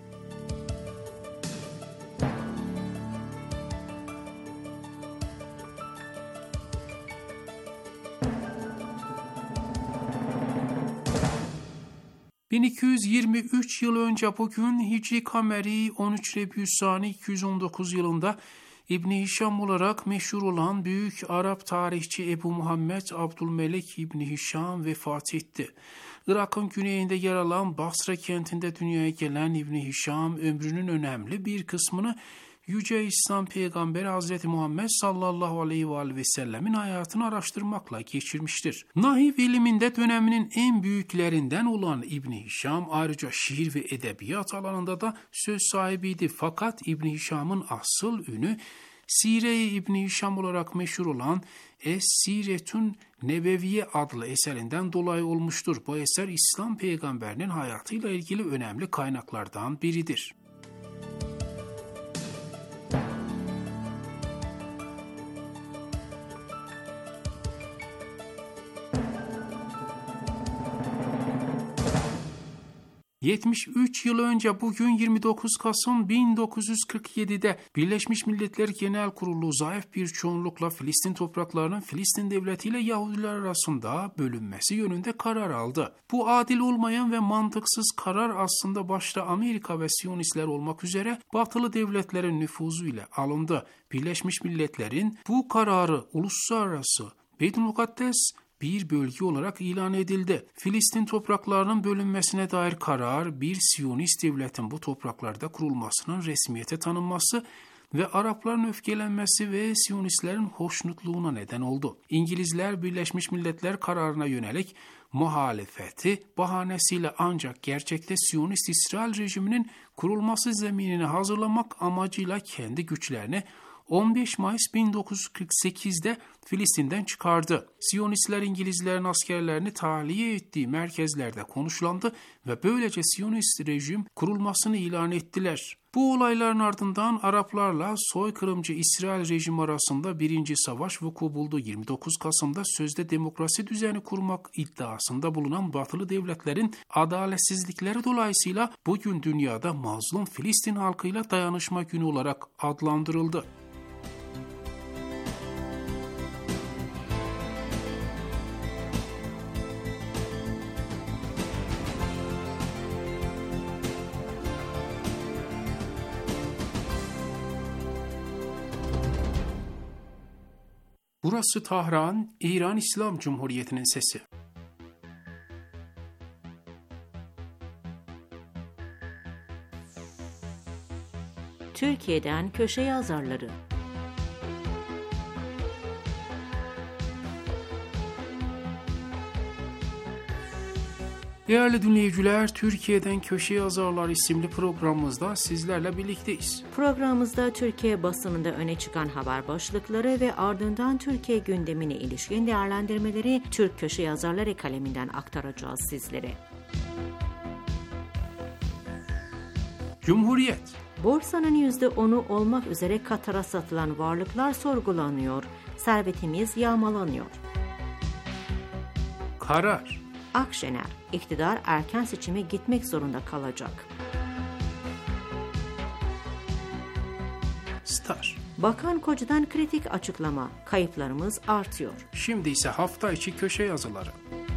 ...1223 yıl önce bugün Hicri Kameri 13 Rebiusani 219 yılında İbn-i Hişam olarak meşhur olan büyük Arap tarihçi Ebu Muhammed Abdülmelik İbn-i Hişam vefat etti. Irak'ın güneyinde yer alan Basra kentinde dünyaya gelen İbn-i Hişam ömrünün önemli bir kısmını Yüce İslam Peygamberi Hazreti Muhammed sallallahu aleyhi ve sellemin hayatını araştırmakla geçirmiştir. Nahiv iliminde döneminin en büyüklerinden olan İbn-i Hişam ayrıca şiir ve edebiyat alanında da söz sahibiydi. Fakat İbn-i Hişam'ın asıl ünü Sire-i İbn-i Hişam olarak meşhur olan Es-Siretün Nebeviye adlı eserinden dolayı olmuştur. Bu eser İslam peygamberinin hayatıyla ilgili önemli kaynaklardan biridir. ...73 yıl önce bugün 29 Kasım 1947'de Birleşmiş Milletler Genel Kurulu zayıf bir çoğunlukla Filistin topraklarının Filistin devleti ile Yahudiler arasında bölünmesi yönünde karar aldı. Bu adil olmayan ve mantıksız karar aslında başta Amerika ve Siyonistler olmak üzere batılı devletlerin nüfuzu ile alındı. Birleşmiş Milletler'in bu kararı uluslararası Beytülmukaddes bir bölge olarak ilan edildi. Filistin topraklarının bölünmesine dair karar, bir Siyonist devletin bu topraklarda kurulmasının resmiyete tanınması ve Arapların öfkelenmesi ve Siyonistlerin hoşnutluğuna neden oldu. İngilizler Birleşmiş Milletler kararına yönelik muhalefeti bahanesiyle ancak gerçekte Siyonist İsrail rejiminin kurulması zeminini hazırlamak amacıyla kendi güçlerini 15 Mayıs 1948'de Filistin'den çıkardı. Siyonistler İngilizlerin askerlerini tahliye ettiği merkezlerde konuşlandı ve böylece Siyonist rejim kurulmasını ilan ettiler. Bu olayların ardından Araplarla soykırımcı İsrail rejimi arasında birinci savaş vuku buldu. 29 Kasım'da sözde demokrasi düzeni kurmak iddiasında bulunan batılı devletlerin adaletsizlikleri dolayısıyla bugün dünyada mazlum Filistin halkıyla dayanışma günü olarak adlandırıldı. Burası Tahran, İran İslam Cumhuriyeti'nin sesi. Türkiye'den köşe yazarları. Değerli dinleyiciler, Türkiye'den Köşe Yazarlar isimli programımızda sizlerle birlikteyiz. Programımızda Türkiye basınında öne çıkan haber başlıkları ve ardından Türkiye gündemine ilişkin değerlendirmeleri Türk Köşe Yazarları kaleminden aktaracağız sizlere. Cumhuriyet. Borsanın %10'u olmak üzere Katar'a satılan varlıklar sorgulanıyor. Servetimiz yağmalanıyor. Karar. Akşener, iktidar erken seçime gitmek zorunda kalacak. Star. Bakan Koca'dan kritik açıklama, kayıplarımız artıyor. Şimdi ise hafta içi köşe yazıları.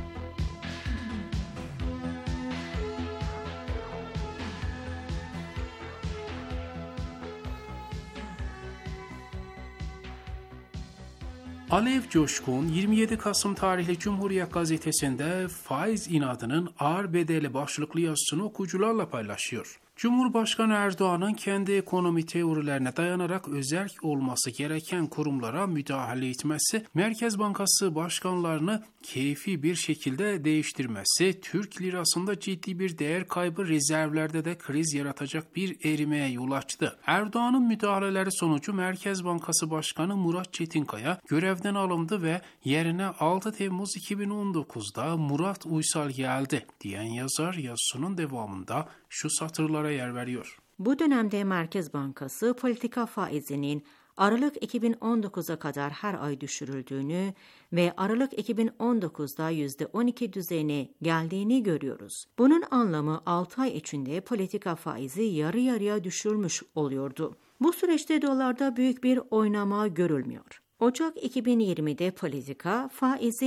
Alev Coşkun 27 Kasım tarihli Cumhuriyet Gazetesi'nde faiz inadının ağır bedeli başlıklı yazısını okuyucularla paylaşıyor. Cumhurbaşkanı Erdoğan'ın kendi ekonomi teorilerine dayanarak özerk olması gereken kurumlara müdahale etmesi, Merkez Bankası başkanlarını keyfi bir şekilde değiştirmesi, Türk lirasında ciddi bir değer kaybı, rezervlerde de kriz yaratacak bir erimeye yol açtı. Erdoğan'ın müdahaleleri sonucu Merkez Bankası Başkanı Murat Çetinkaya görevden alındı ve yerine 6 Temmuz 2019'da Murat Uysal geldi diyen yazar yazısının devamında şu satırlara yer veriyor. Bu dönemde Merkez Bankası politika faizinin Aralık 2019'a kadar her ay düşürüldüğünü ve Aralık 2019'da %12 düzeyine geldiğini görüyoruz. Bunun anlamı 6 ay içinde politika faizi yarı yarıya düşürmüş oluyordu. Bu süreçte dolarda büyük bir oynama görülmüyor. Ocak 2020'de politika faizi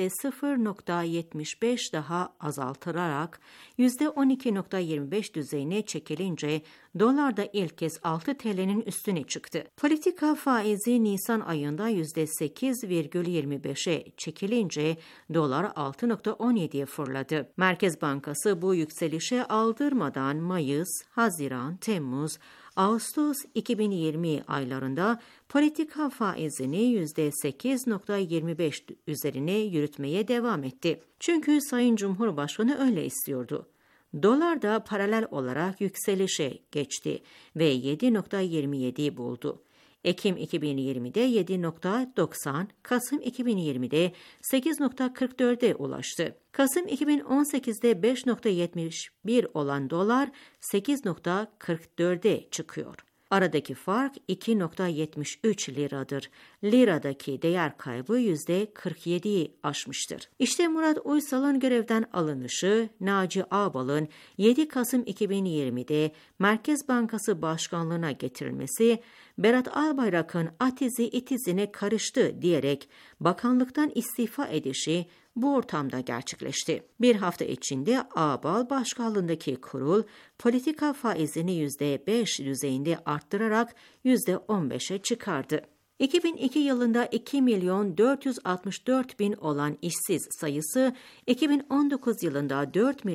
%0.75 daha azaltılarak %12.25 düzeyine çekilince dolar da ilk kez 6 TL'nin üstüne çıktı. Politika faizi Nisan ayında %8,25'e çekilince dolar 6.17'ye fırladı. Merkez Bankası bu yükselişe aldırmadan Mayıs, Haziran, Temmuz, Ağustos 2020 aylarında politika faizini %8.25 üzerine yürütmeye devam etti. Çünkü Sayın Cumhurbaşkanı öyle istiyordu. Dolar da paralel olarak yükselişe geçti ve 7.27'yi buldu. Ekim 2020'de 7.90, Kasım 2020'de 8.44'e ulaştı. Kasım 2018'de 5.71 olan dolar 8.44'e çıkıyor. Aradaki fark 2.73 liradır. Liradaki değer kaybı %47'yi aşmıştır. İşte Murat Uysal'ın görevden alınışı, Naci Ağbal'ın 7 Kasım 2020'de Merkez Bankası Başkanlığına getirilmesi, Berat Albayrak'ın atizi itizine karıştı diyerek bakanlıktan istifa edişi bu ortamda gerçekleşti. Bir hafta içinde Ağbal başkanlığındaki kurul politika faizini %5 düzeyinde arttırarak %15'e çıkardı. 2002 yılında 2.464.000 olan işsiz sayısı 2019 yılında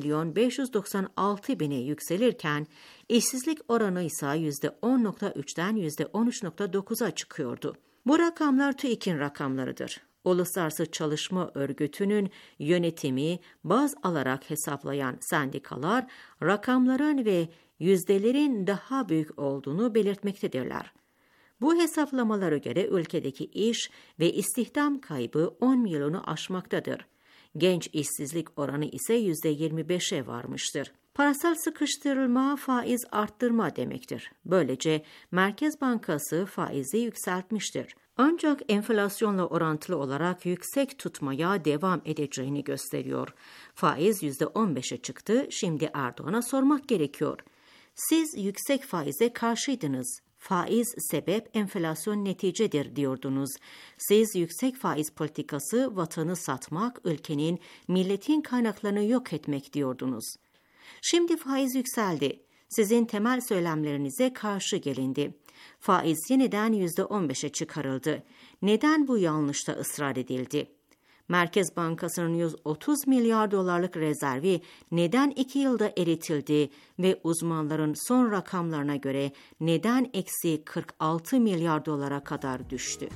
4.596.000'e yükselirken işsizlik oranı ise %10.3'ten %13.9'a çıkıyordu. Bu rakamlar TÜİK'in rakamlarıdır. Uluslararası Çalışma Örgütü'nün yönetimi baz alarak hesaplayan sendikalar rakamların ve yüzdelerin daha büyük olduğunu belirtmektedirler. Bu hesaplamalara göre ülkedeki iş ve istihdam kaybı 10 milyonu aşmaktadır. Genç işsizlik oranı ise %25'e varmıştır. Parasal sıkıştırılma faiz arttırma demektir. Böylece Merkez Bankası faizi yükseltmiştir. Ancak enflasyonla orantılı olarak yüksek tutmaya devam edeceğini gösteriyor. Faiz %15'e çıktı, şimdi Erdoğan'a sormak gerekiyor. Siz yüksek faize karşıydınız. Faiz sebep, enflasyon neticedir diyordunuz. Siz yüksek faiz politikası vatanı satmak, ülkenin, milletin kaynaklarını yok etmek diyordunuz. Şimdi faiz yükseldi. Sizin temel söylemlerinize karşı gelindi. Faiz yeniden %15'e çıkarıldı. neden bu yanlışta ısrar edildi? Merkez Bankası'nın 130 milyar dolarlık rezervi neden 2 yılda eritildi ve uzmanların son rakamlarına göre neden eksi 46 milyar dolara kadar düştü?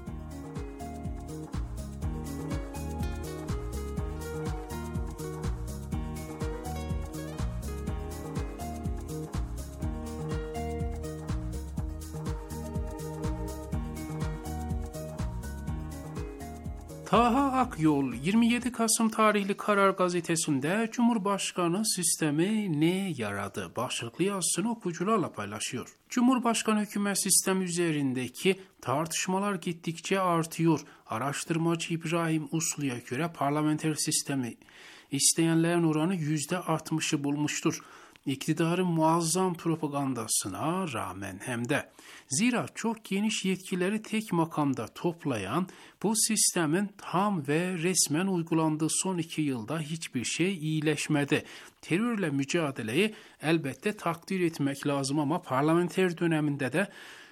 Taha Akyol 27 Kasım tarihli Karar Gazetesi'nde Cumhurbaşkanı sistemi ne yaradı başlıklı yazısını okuyucularla paylaşıyor. Cumhurbaşkanı hükümet sistemi üzerindeki tartışmalar gittikçe artıyor. Araştırmacı İbrahim Uslu'ya göre parlamenter sistemi isteyenlerin oranı %60'ı bulmuştur. İktidarın muazzam propagandasına rağmen hem de. Zira çok geniş yetkileri tek makamda toplayan bu sistemin tam ve resmen uygulandığı son 2 yılda hiçbir şey iyileşmedi. Terörle mücadeleyi elbette takdir etmek lazım ama parlamenter döneminde de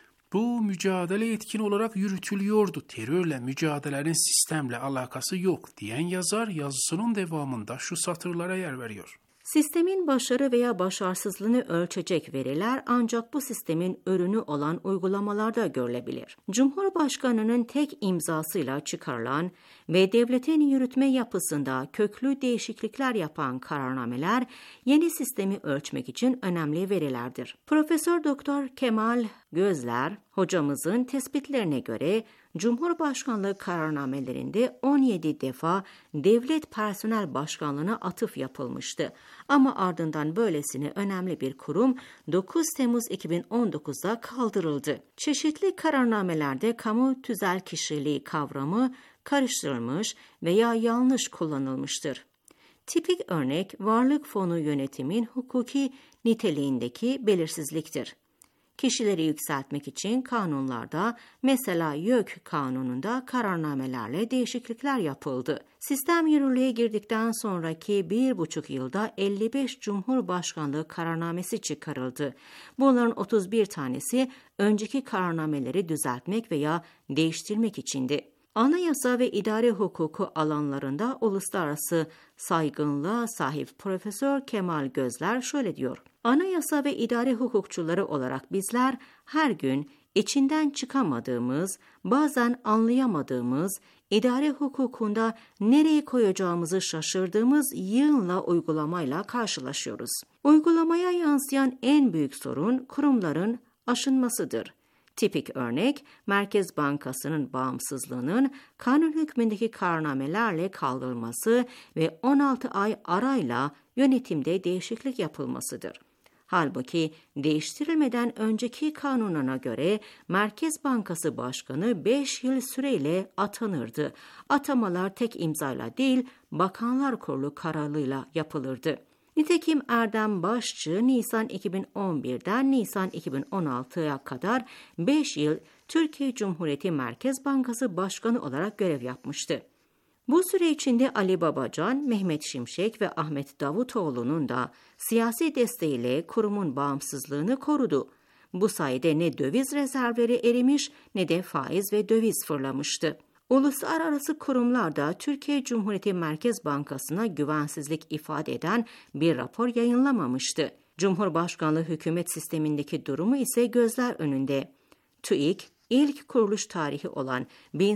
bu mücadele etkin olarak yürütülüyordu. Terörle mücadelenin sistemle alakası yok diyen yazar yazısının devamında şu satırlara yer veriyor. Sistemin başarı veya başarısızlığını ölçecek veriler ancak bu sistemin ürünü olan uygulamalarda görülebilir. Cumhurbaşkanının tek imzasıyla çıkarılan ve devletin yürütme yapısında köklü değişiklikler yapan kararnameler yeni sistemi ölçmek için önemli verilerdir. Profesör Doktor Kemal Gözler hocamızın tespitlerine göre Cumhurbaşkanlığı kararnamelerinde 17 defa devlet personel başkanlığına atıf yapılmıştı. Ama ardından böylesine önemli bir kurum 9 Temmuz 2019'da kaldırıldı. Çeşitli kararnamelerde kamu tüzel kişiliği kavramı karıştırılmış veya yanlış kullanılmıştır. Tipik örnek varlık fonu yönetimin hukuki niteliğindeki belirsizliktir. Kişileri yükseltmek için kanunlarda, mesela YÖK kanununda kararnamelerle değişiklikler yapıldı. Sistem yürürlüğe girdikten sonraki 1,5 yılda 55 Cumhurbaşkanlığı kararnamesi çıkarıldı. Bunların 31 tanesi önceki kararnameleri düzeltmek veya değiştirmek içindi. Anayasa ve idare hukuku alanlarında uluslararası saygınlığa sahip Profesör Kemal Gözler şöyle diyor. Anayasa ve idare hukukçuları olarak bizler her gün içinden çıkamadığımız, bazen anlayamadığımız, idare hukukunda nereye koyacağımızı şaşırdığımız yığınla uygulamayla karşılaşıyoruz. Uygulamaya yansıyan en büyük sorun kurumların aşınmasıdır. Tipik örnek, Merkez Bankası'nın bağımsızlığının kanun hükmündeki kararnamelerle kaldırılması ve 16 ay arayla yönetimde değişiklik yapılmasıdır. Halbuki değiştirilmeden önceki kanununa göre Merkez Bankası Başkanı 5 yıl süreyle atanırdı. Atamalar tek imzayla değil, Bakanlar Kurulu kararıyla yapılırdı. Nitekim Erdem Başçı, Nisan 2011'den Nisan 2016'ya kadar 5 yıl Türkiye Cumhuriyeti Merkez Bankası Başkanı olarak görev yapmıştı. Bu süre içinde Ali Babacan, Mehmet Şimşek ve Ahmet Davutoğlu'nun da siyasi desteğiyle kurumun bağımsızlığını korudu. Bu sayede ne döviz rezervleri erimiş ne de faiz ve döviz fırlamıştı. Uluslararası kurumlarda Türkiye Cumhuriyeti Merkez Bankası'na güvensizlik ifade eden bir rapor yayınlamamıştı. Cumhurbaşkanlığı hükümet sistemindeki durumu ise gözler önünde. TÜİK, ilk kuruluş tarihi olan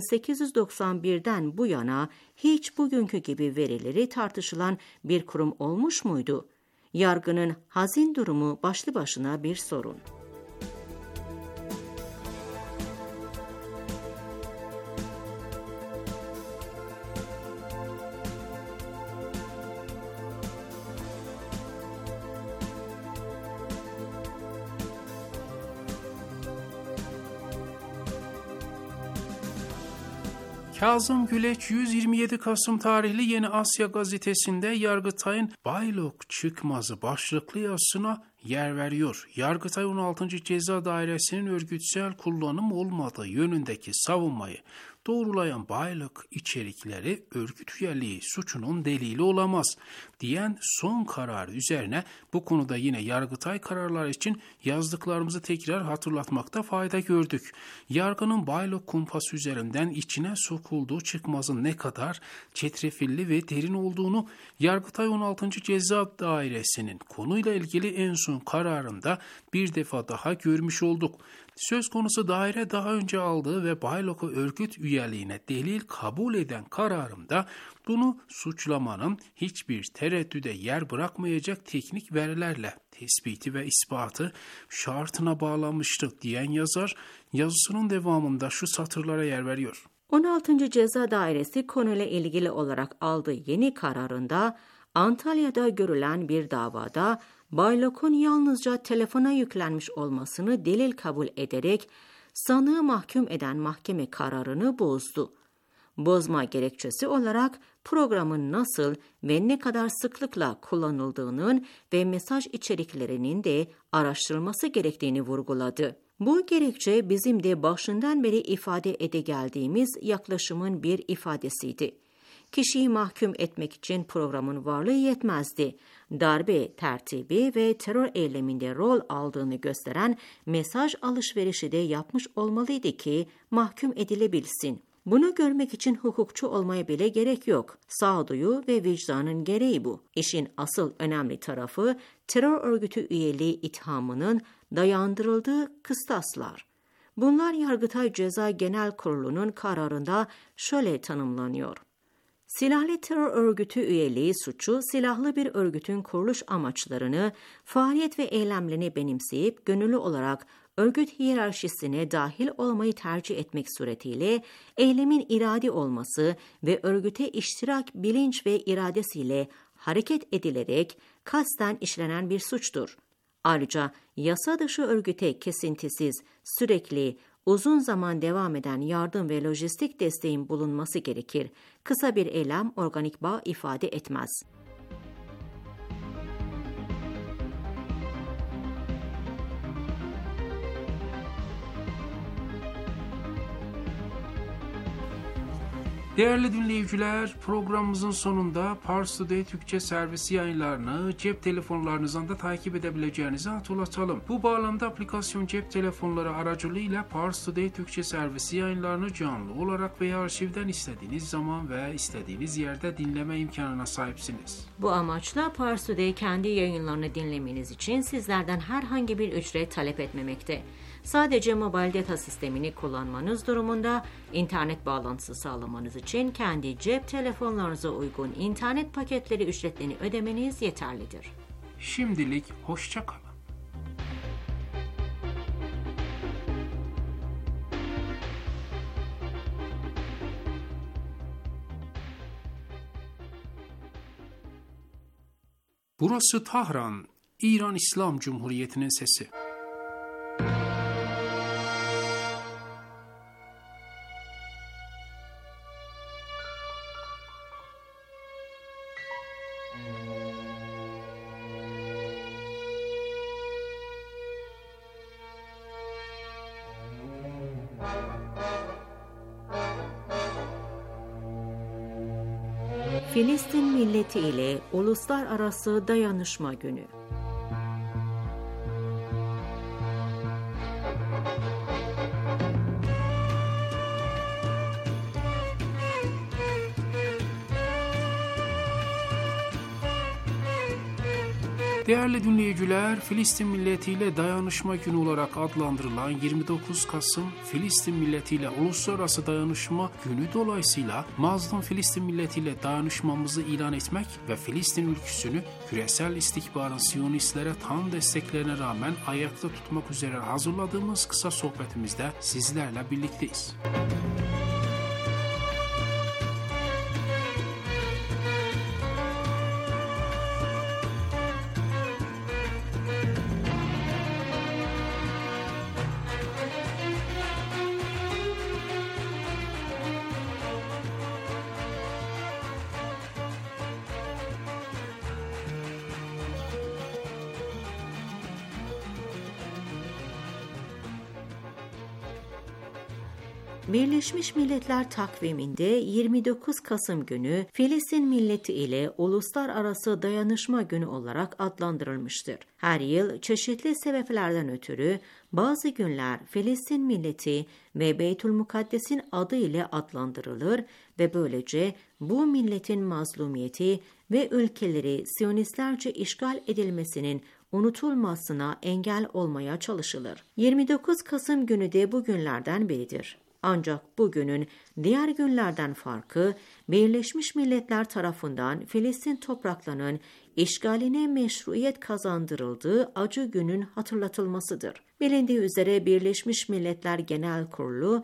1891'den bu yana hiç bugünkü gibi verileri tartışılan bir kurum olmuş muydu? Yargının hazin durumu başlı başına bir sorun. Kazım Güleç 127 Kasım tarihli Yeni Asya gazetesinde Yargıtay'ın Baylok çıkmazı başlıklı yazısına yer veriyor. Yargıtay 16. Ceza Dairesi'nin örgütsel kullanım olmadığı yönündeki savunmayı doğrulayan baylık içerikleri örgüt üyeliği suçunun delili olamaz diyen son karar üzerine bu konuda yine Yargıtay kararları için yazdıklarımızı tekrar hatırlatmakta fayda gördük. Yargının baylık kumpası üzerinden içine sokulduğu çıkmazın ne kadar çetrefilli ve derin olduğunu Yargıtay 16. Ceza Dairesi'nin konuyla ilgili en son kararında bir defa daha görmüş olduk. Söz konusu daire daha önce aldığı ve Baylok'u örgüt üyeliğine delil kabul eden kararında bunu suçlamanın hiçbir tereddüde yer bırakmayacak teknik verilerle tespiti ve ispatı şartına bağlanmıştır diyen yazar yazısının devamında şu satırlara yer veriyor. 16. Ceza Dairesi konuyla ilgili olarak aldığı yeni kararında Antalya'da görülen bir davada Baylok'un yalnızca telefona yüklenmiş olmasını delil kabul ederek sanığı mahkum eden mahkeme kararını bozdu. Bozma gerekçesi olarak programın nasıl ve ne kadar sıklıkla kullanıldığının ve mesaj içeriklerinin de araştırılması gerektiğini vurguladı. Bu gerekçe bizim de başından beri ifade ede geldiğimiz yaklaşımın bir ifadesiydi. Kişiyi mahkum etmek için programın varlığı yetmezdi. Darbe tertibi ve terör eyleminde rol aldığını gösteren mesaj alışverişi de yapmış olmalıydı ki mahkum edilebilsin. Bunu görmek için hukukçu olmaya bile gerek yok. Sağduyu ve vicdanın gereği bu. İşin asıl önemli tarafı terör örgütü üyeliği ithamının dayandırıldığı kıstaslar. Bunlar Yargıtay Ceza Genel Kurulu'nun kararında şöyle tanımlanıyor. Silahlı terör örgütü üyeliği suçu, silahlı bir örgütün kuruluş amaçlarını, faaliyet ve eylemlerini benimseyip gönüllü olarak örgüt hiyerarşisine dahil olmayı tercih etmek suretiyle eylemin iradi olması ve örgüte iştirak bilinç ve iradesiyle hareket edilerek kasten işlenen bir suçtur. Ayrıca yasa dışı örgüte kesintisiz, sürekli, uzun zaman devam eden yardım ve lojistik desteğin bulunması gerekir. Kısa bir eylem organik bağ ifade etmez. Değerli dinleyiciler, programımızın sonunda Pars Today Türkçe servisi yayınlarını cep telefonlarınızdan da takip edebileceğinizi hatırlatalım. Bu bağlamda aplikasyon cep telefonları aracılığıyla Pars Today Türkçe servisi yayınlarını canlı olarak veya arşivden istediğiniz zaman ve istediğiniz yerde dinleme imkanına sahipsiniz. Bu amaçla Pars Today kendi yayınlarını dinlemeniz için sizlerden herhangi bir ücret talep etmemekte. Sadece mobil data sistemini kullanmanız durumunda internet bağlantısı sağlamanız için kendi cep telefonlarınıza uygun internet paketleri ücretlerini ödemeniz yeterlidir. Şimdilik hoşça kalın. Burası Tahran, İran İslam Cumhuriyeti'nin sesi. Filistin milleti ile Uluslararası Dayanışma Günü. Değerli dinleyiciler, Filistin milletiyle dayanışma günü olarak adlandırılan 29 Kasım Filistin milletiyle uluslararası dayanışma günü dolayısıyla mazlum Filistin milletiyle dayanışmamızı ilan etmek ve Filistin ülküsünü küresel istikbarın Siyonistlere tam desteklerine rağmen ayakta tutmak üzere hazırladığımız kısa sohbetimizde sizlerle birlikteyiz. Birleşmiş Milletler takviminde 29 Kasım günü Filistin milleti ile Uluslararası Dayanışma Günü olarak adlandırılmıştır. Her yıl çeşitli sebeplerden ötürü bazı günler Filistin milleti ve Beytülmukaddes'in adı ile adlandırılır ve böylece bu milletin mazlumiyeti ve ülkeleri Siyonistlerce işgal edilmesinin unutulmasına engel olmaya çalışılır. 29 Kasım günü de bu günlerden biridir. Ancak bugünün diğer günlerden farkı, Birleşmiş Milletler tarafından Filistin topraklarının işgaline meşruiyet kazandırıldığı acı günün hatırlatılmasıdır. Bilindiği üzere Birleşmiş Milletler Genel Kurulu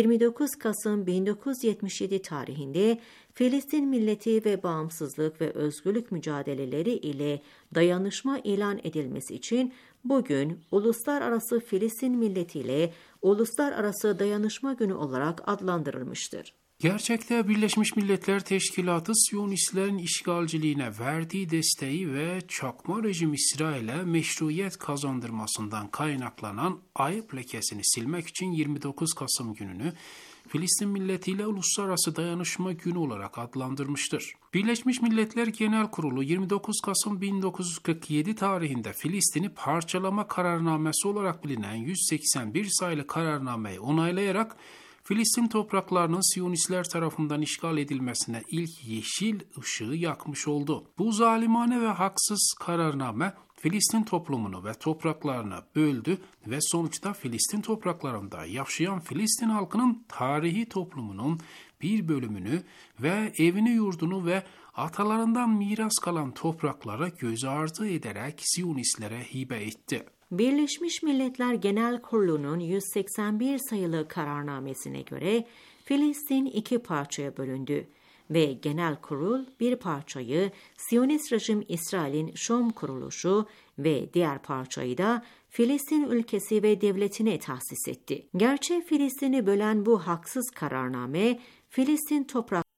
29 Kasım 1977 tarihinde Filistin milleti ve bağımsızlık ve özgürlük mücadeleleri ile dayanışma ilan edilmesi için bugün Uluslararası Filistin Milleti ile Uluslararası Dayanışma Günü olarak adlandırılmıştır. Gerçekte Birleşmiş Milletler Teşkilatı Siyonistlerin işgalciliğine verdiği desteği ve çakma rejim İsrail'e meşruiyet kazandırmasından kaynaklanan ayıp lekesini silmek için 29 Kasım gününü Filistin milleti ile Uluslararası Dayanışma Günü olarak adlandırmıştır. Birleşmiş Milletler Genel Kurulu 29 Kasım 1947 tarihinde Filistin'i parçalama kararnamesi olarak bilinen 181 sayılı kararnameyi onaylayarak Filistin topraklarının Siyonistler tarafından işgal edilmesine ilk yeşil ışığı yakmış oldu. Bu zalimane ve haksız kararname Filistin toplumunu ve topraklarını böldü ve sonuçta Filistin topraklarında yaşayan Filistin halkının tarihi toplumunun bir bölümünü ve evini, yurdunu ve atalarından miras kalan toprakları göz ardı ederek Siyonistlere hibe etti. Birleşmiş Milletler Genel Kurulu'nun 181 sayılı kararnamesine göre Filistin iki parçaya bölündü ve Genel Kurul bir parçayı Siyonist rejim İsrail'in Şom kuruluşu ve diğer parçayı da Filistin ülkesi ve devletine tahsis etti. Gerçi Filistin'i bölen bu haksız kararname Filistin toprak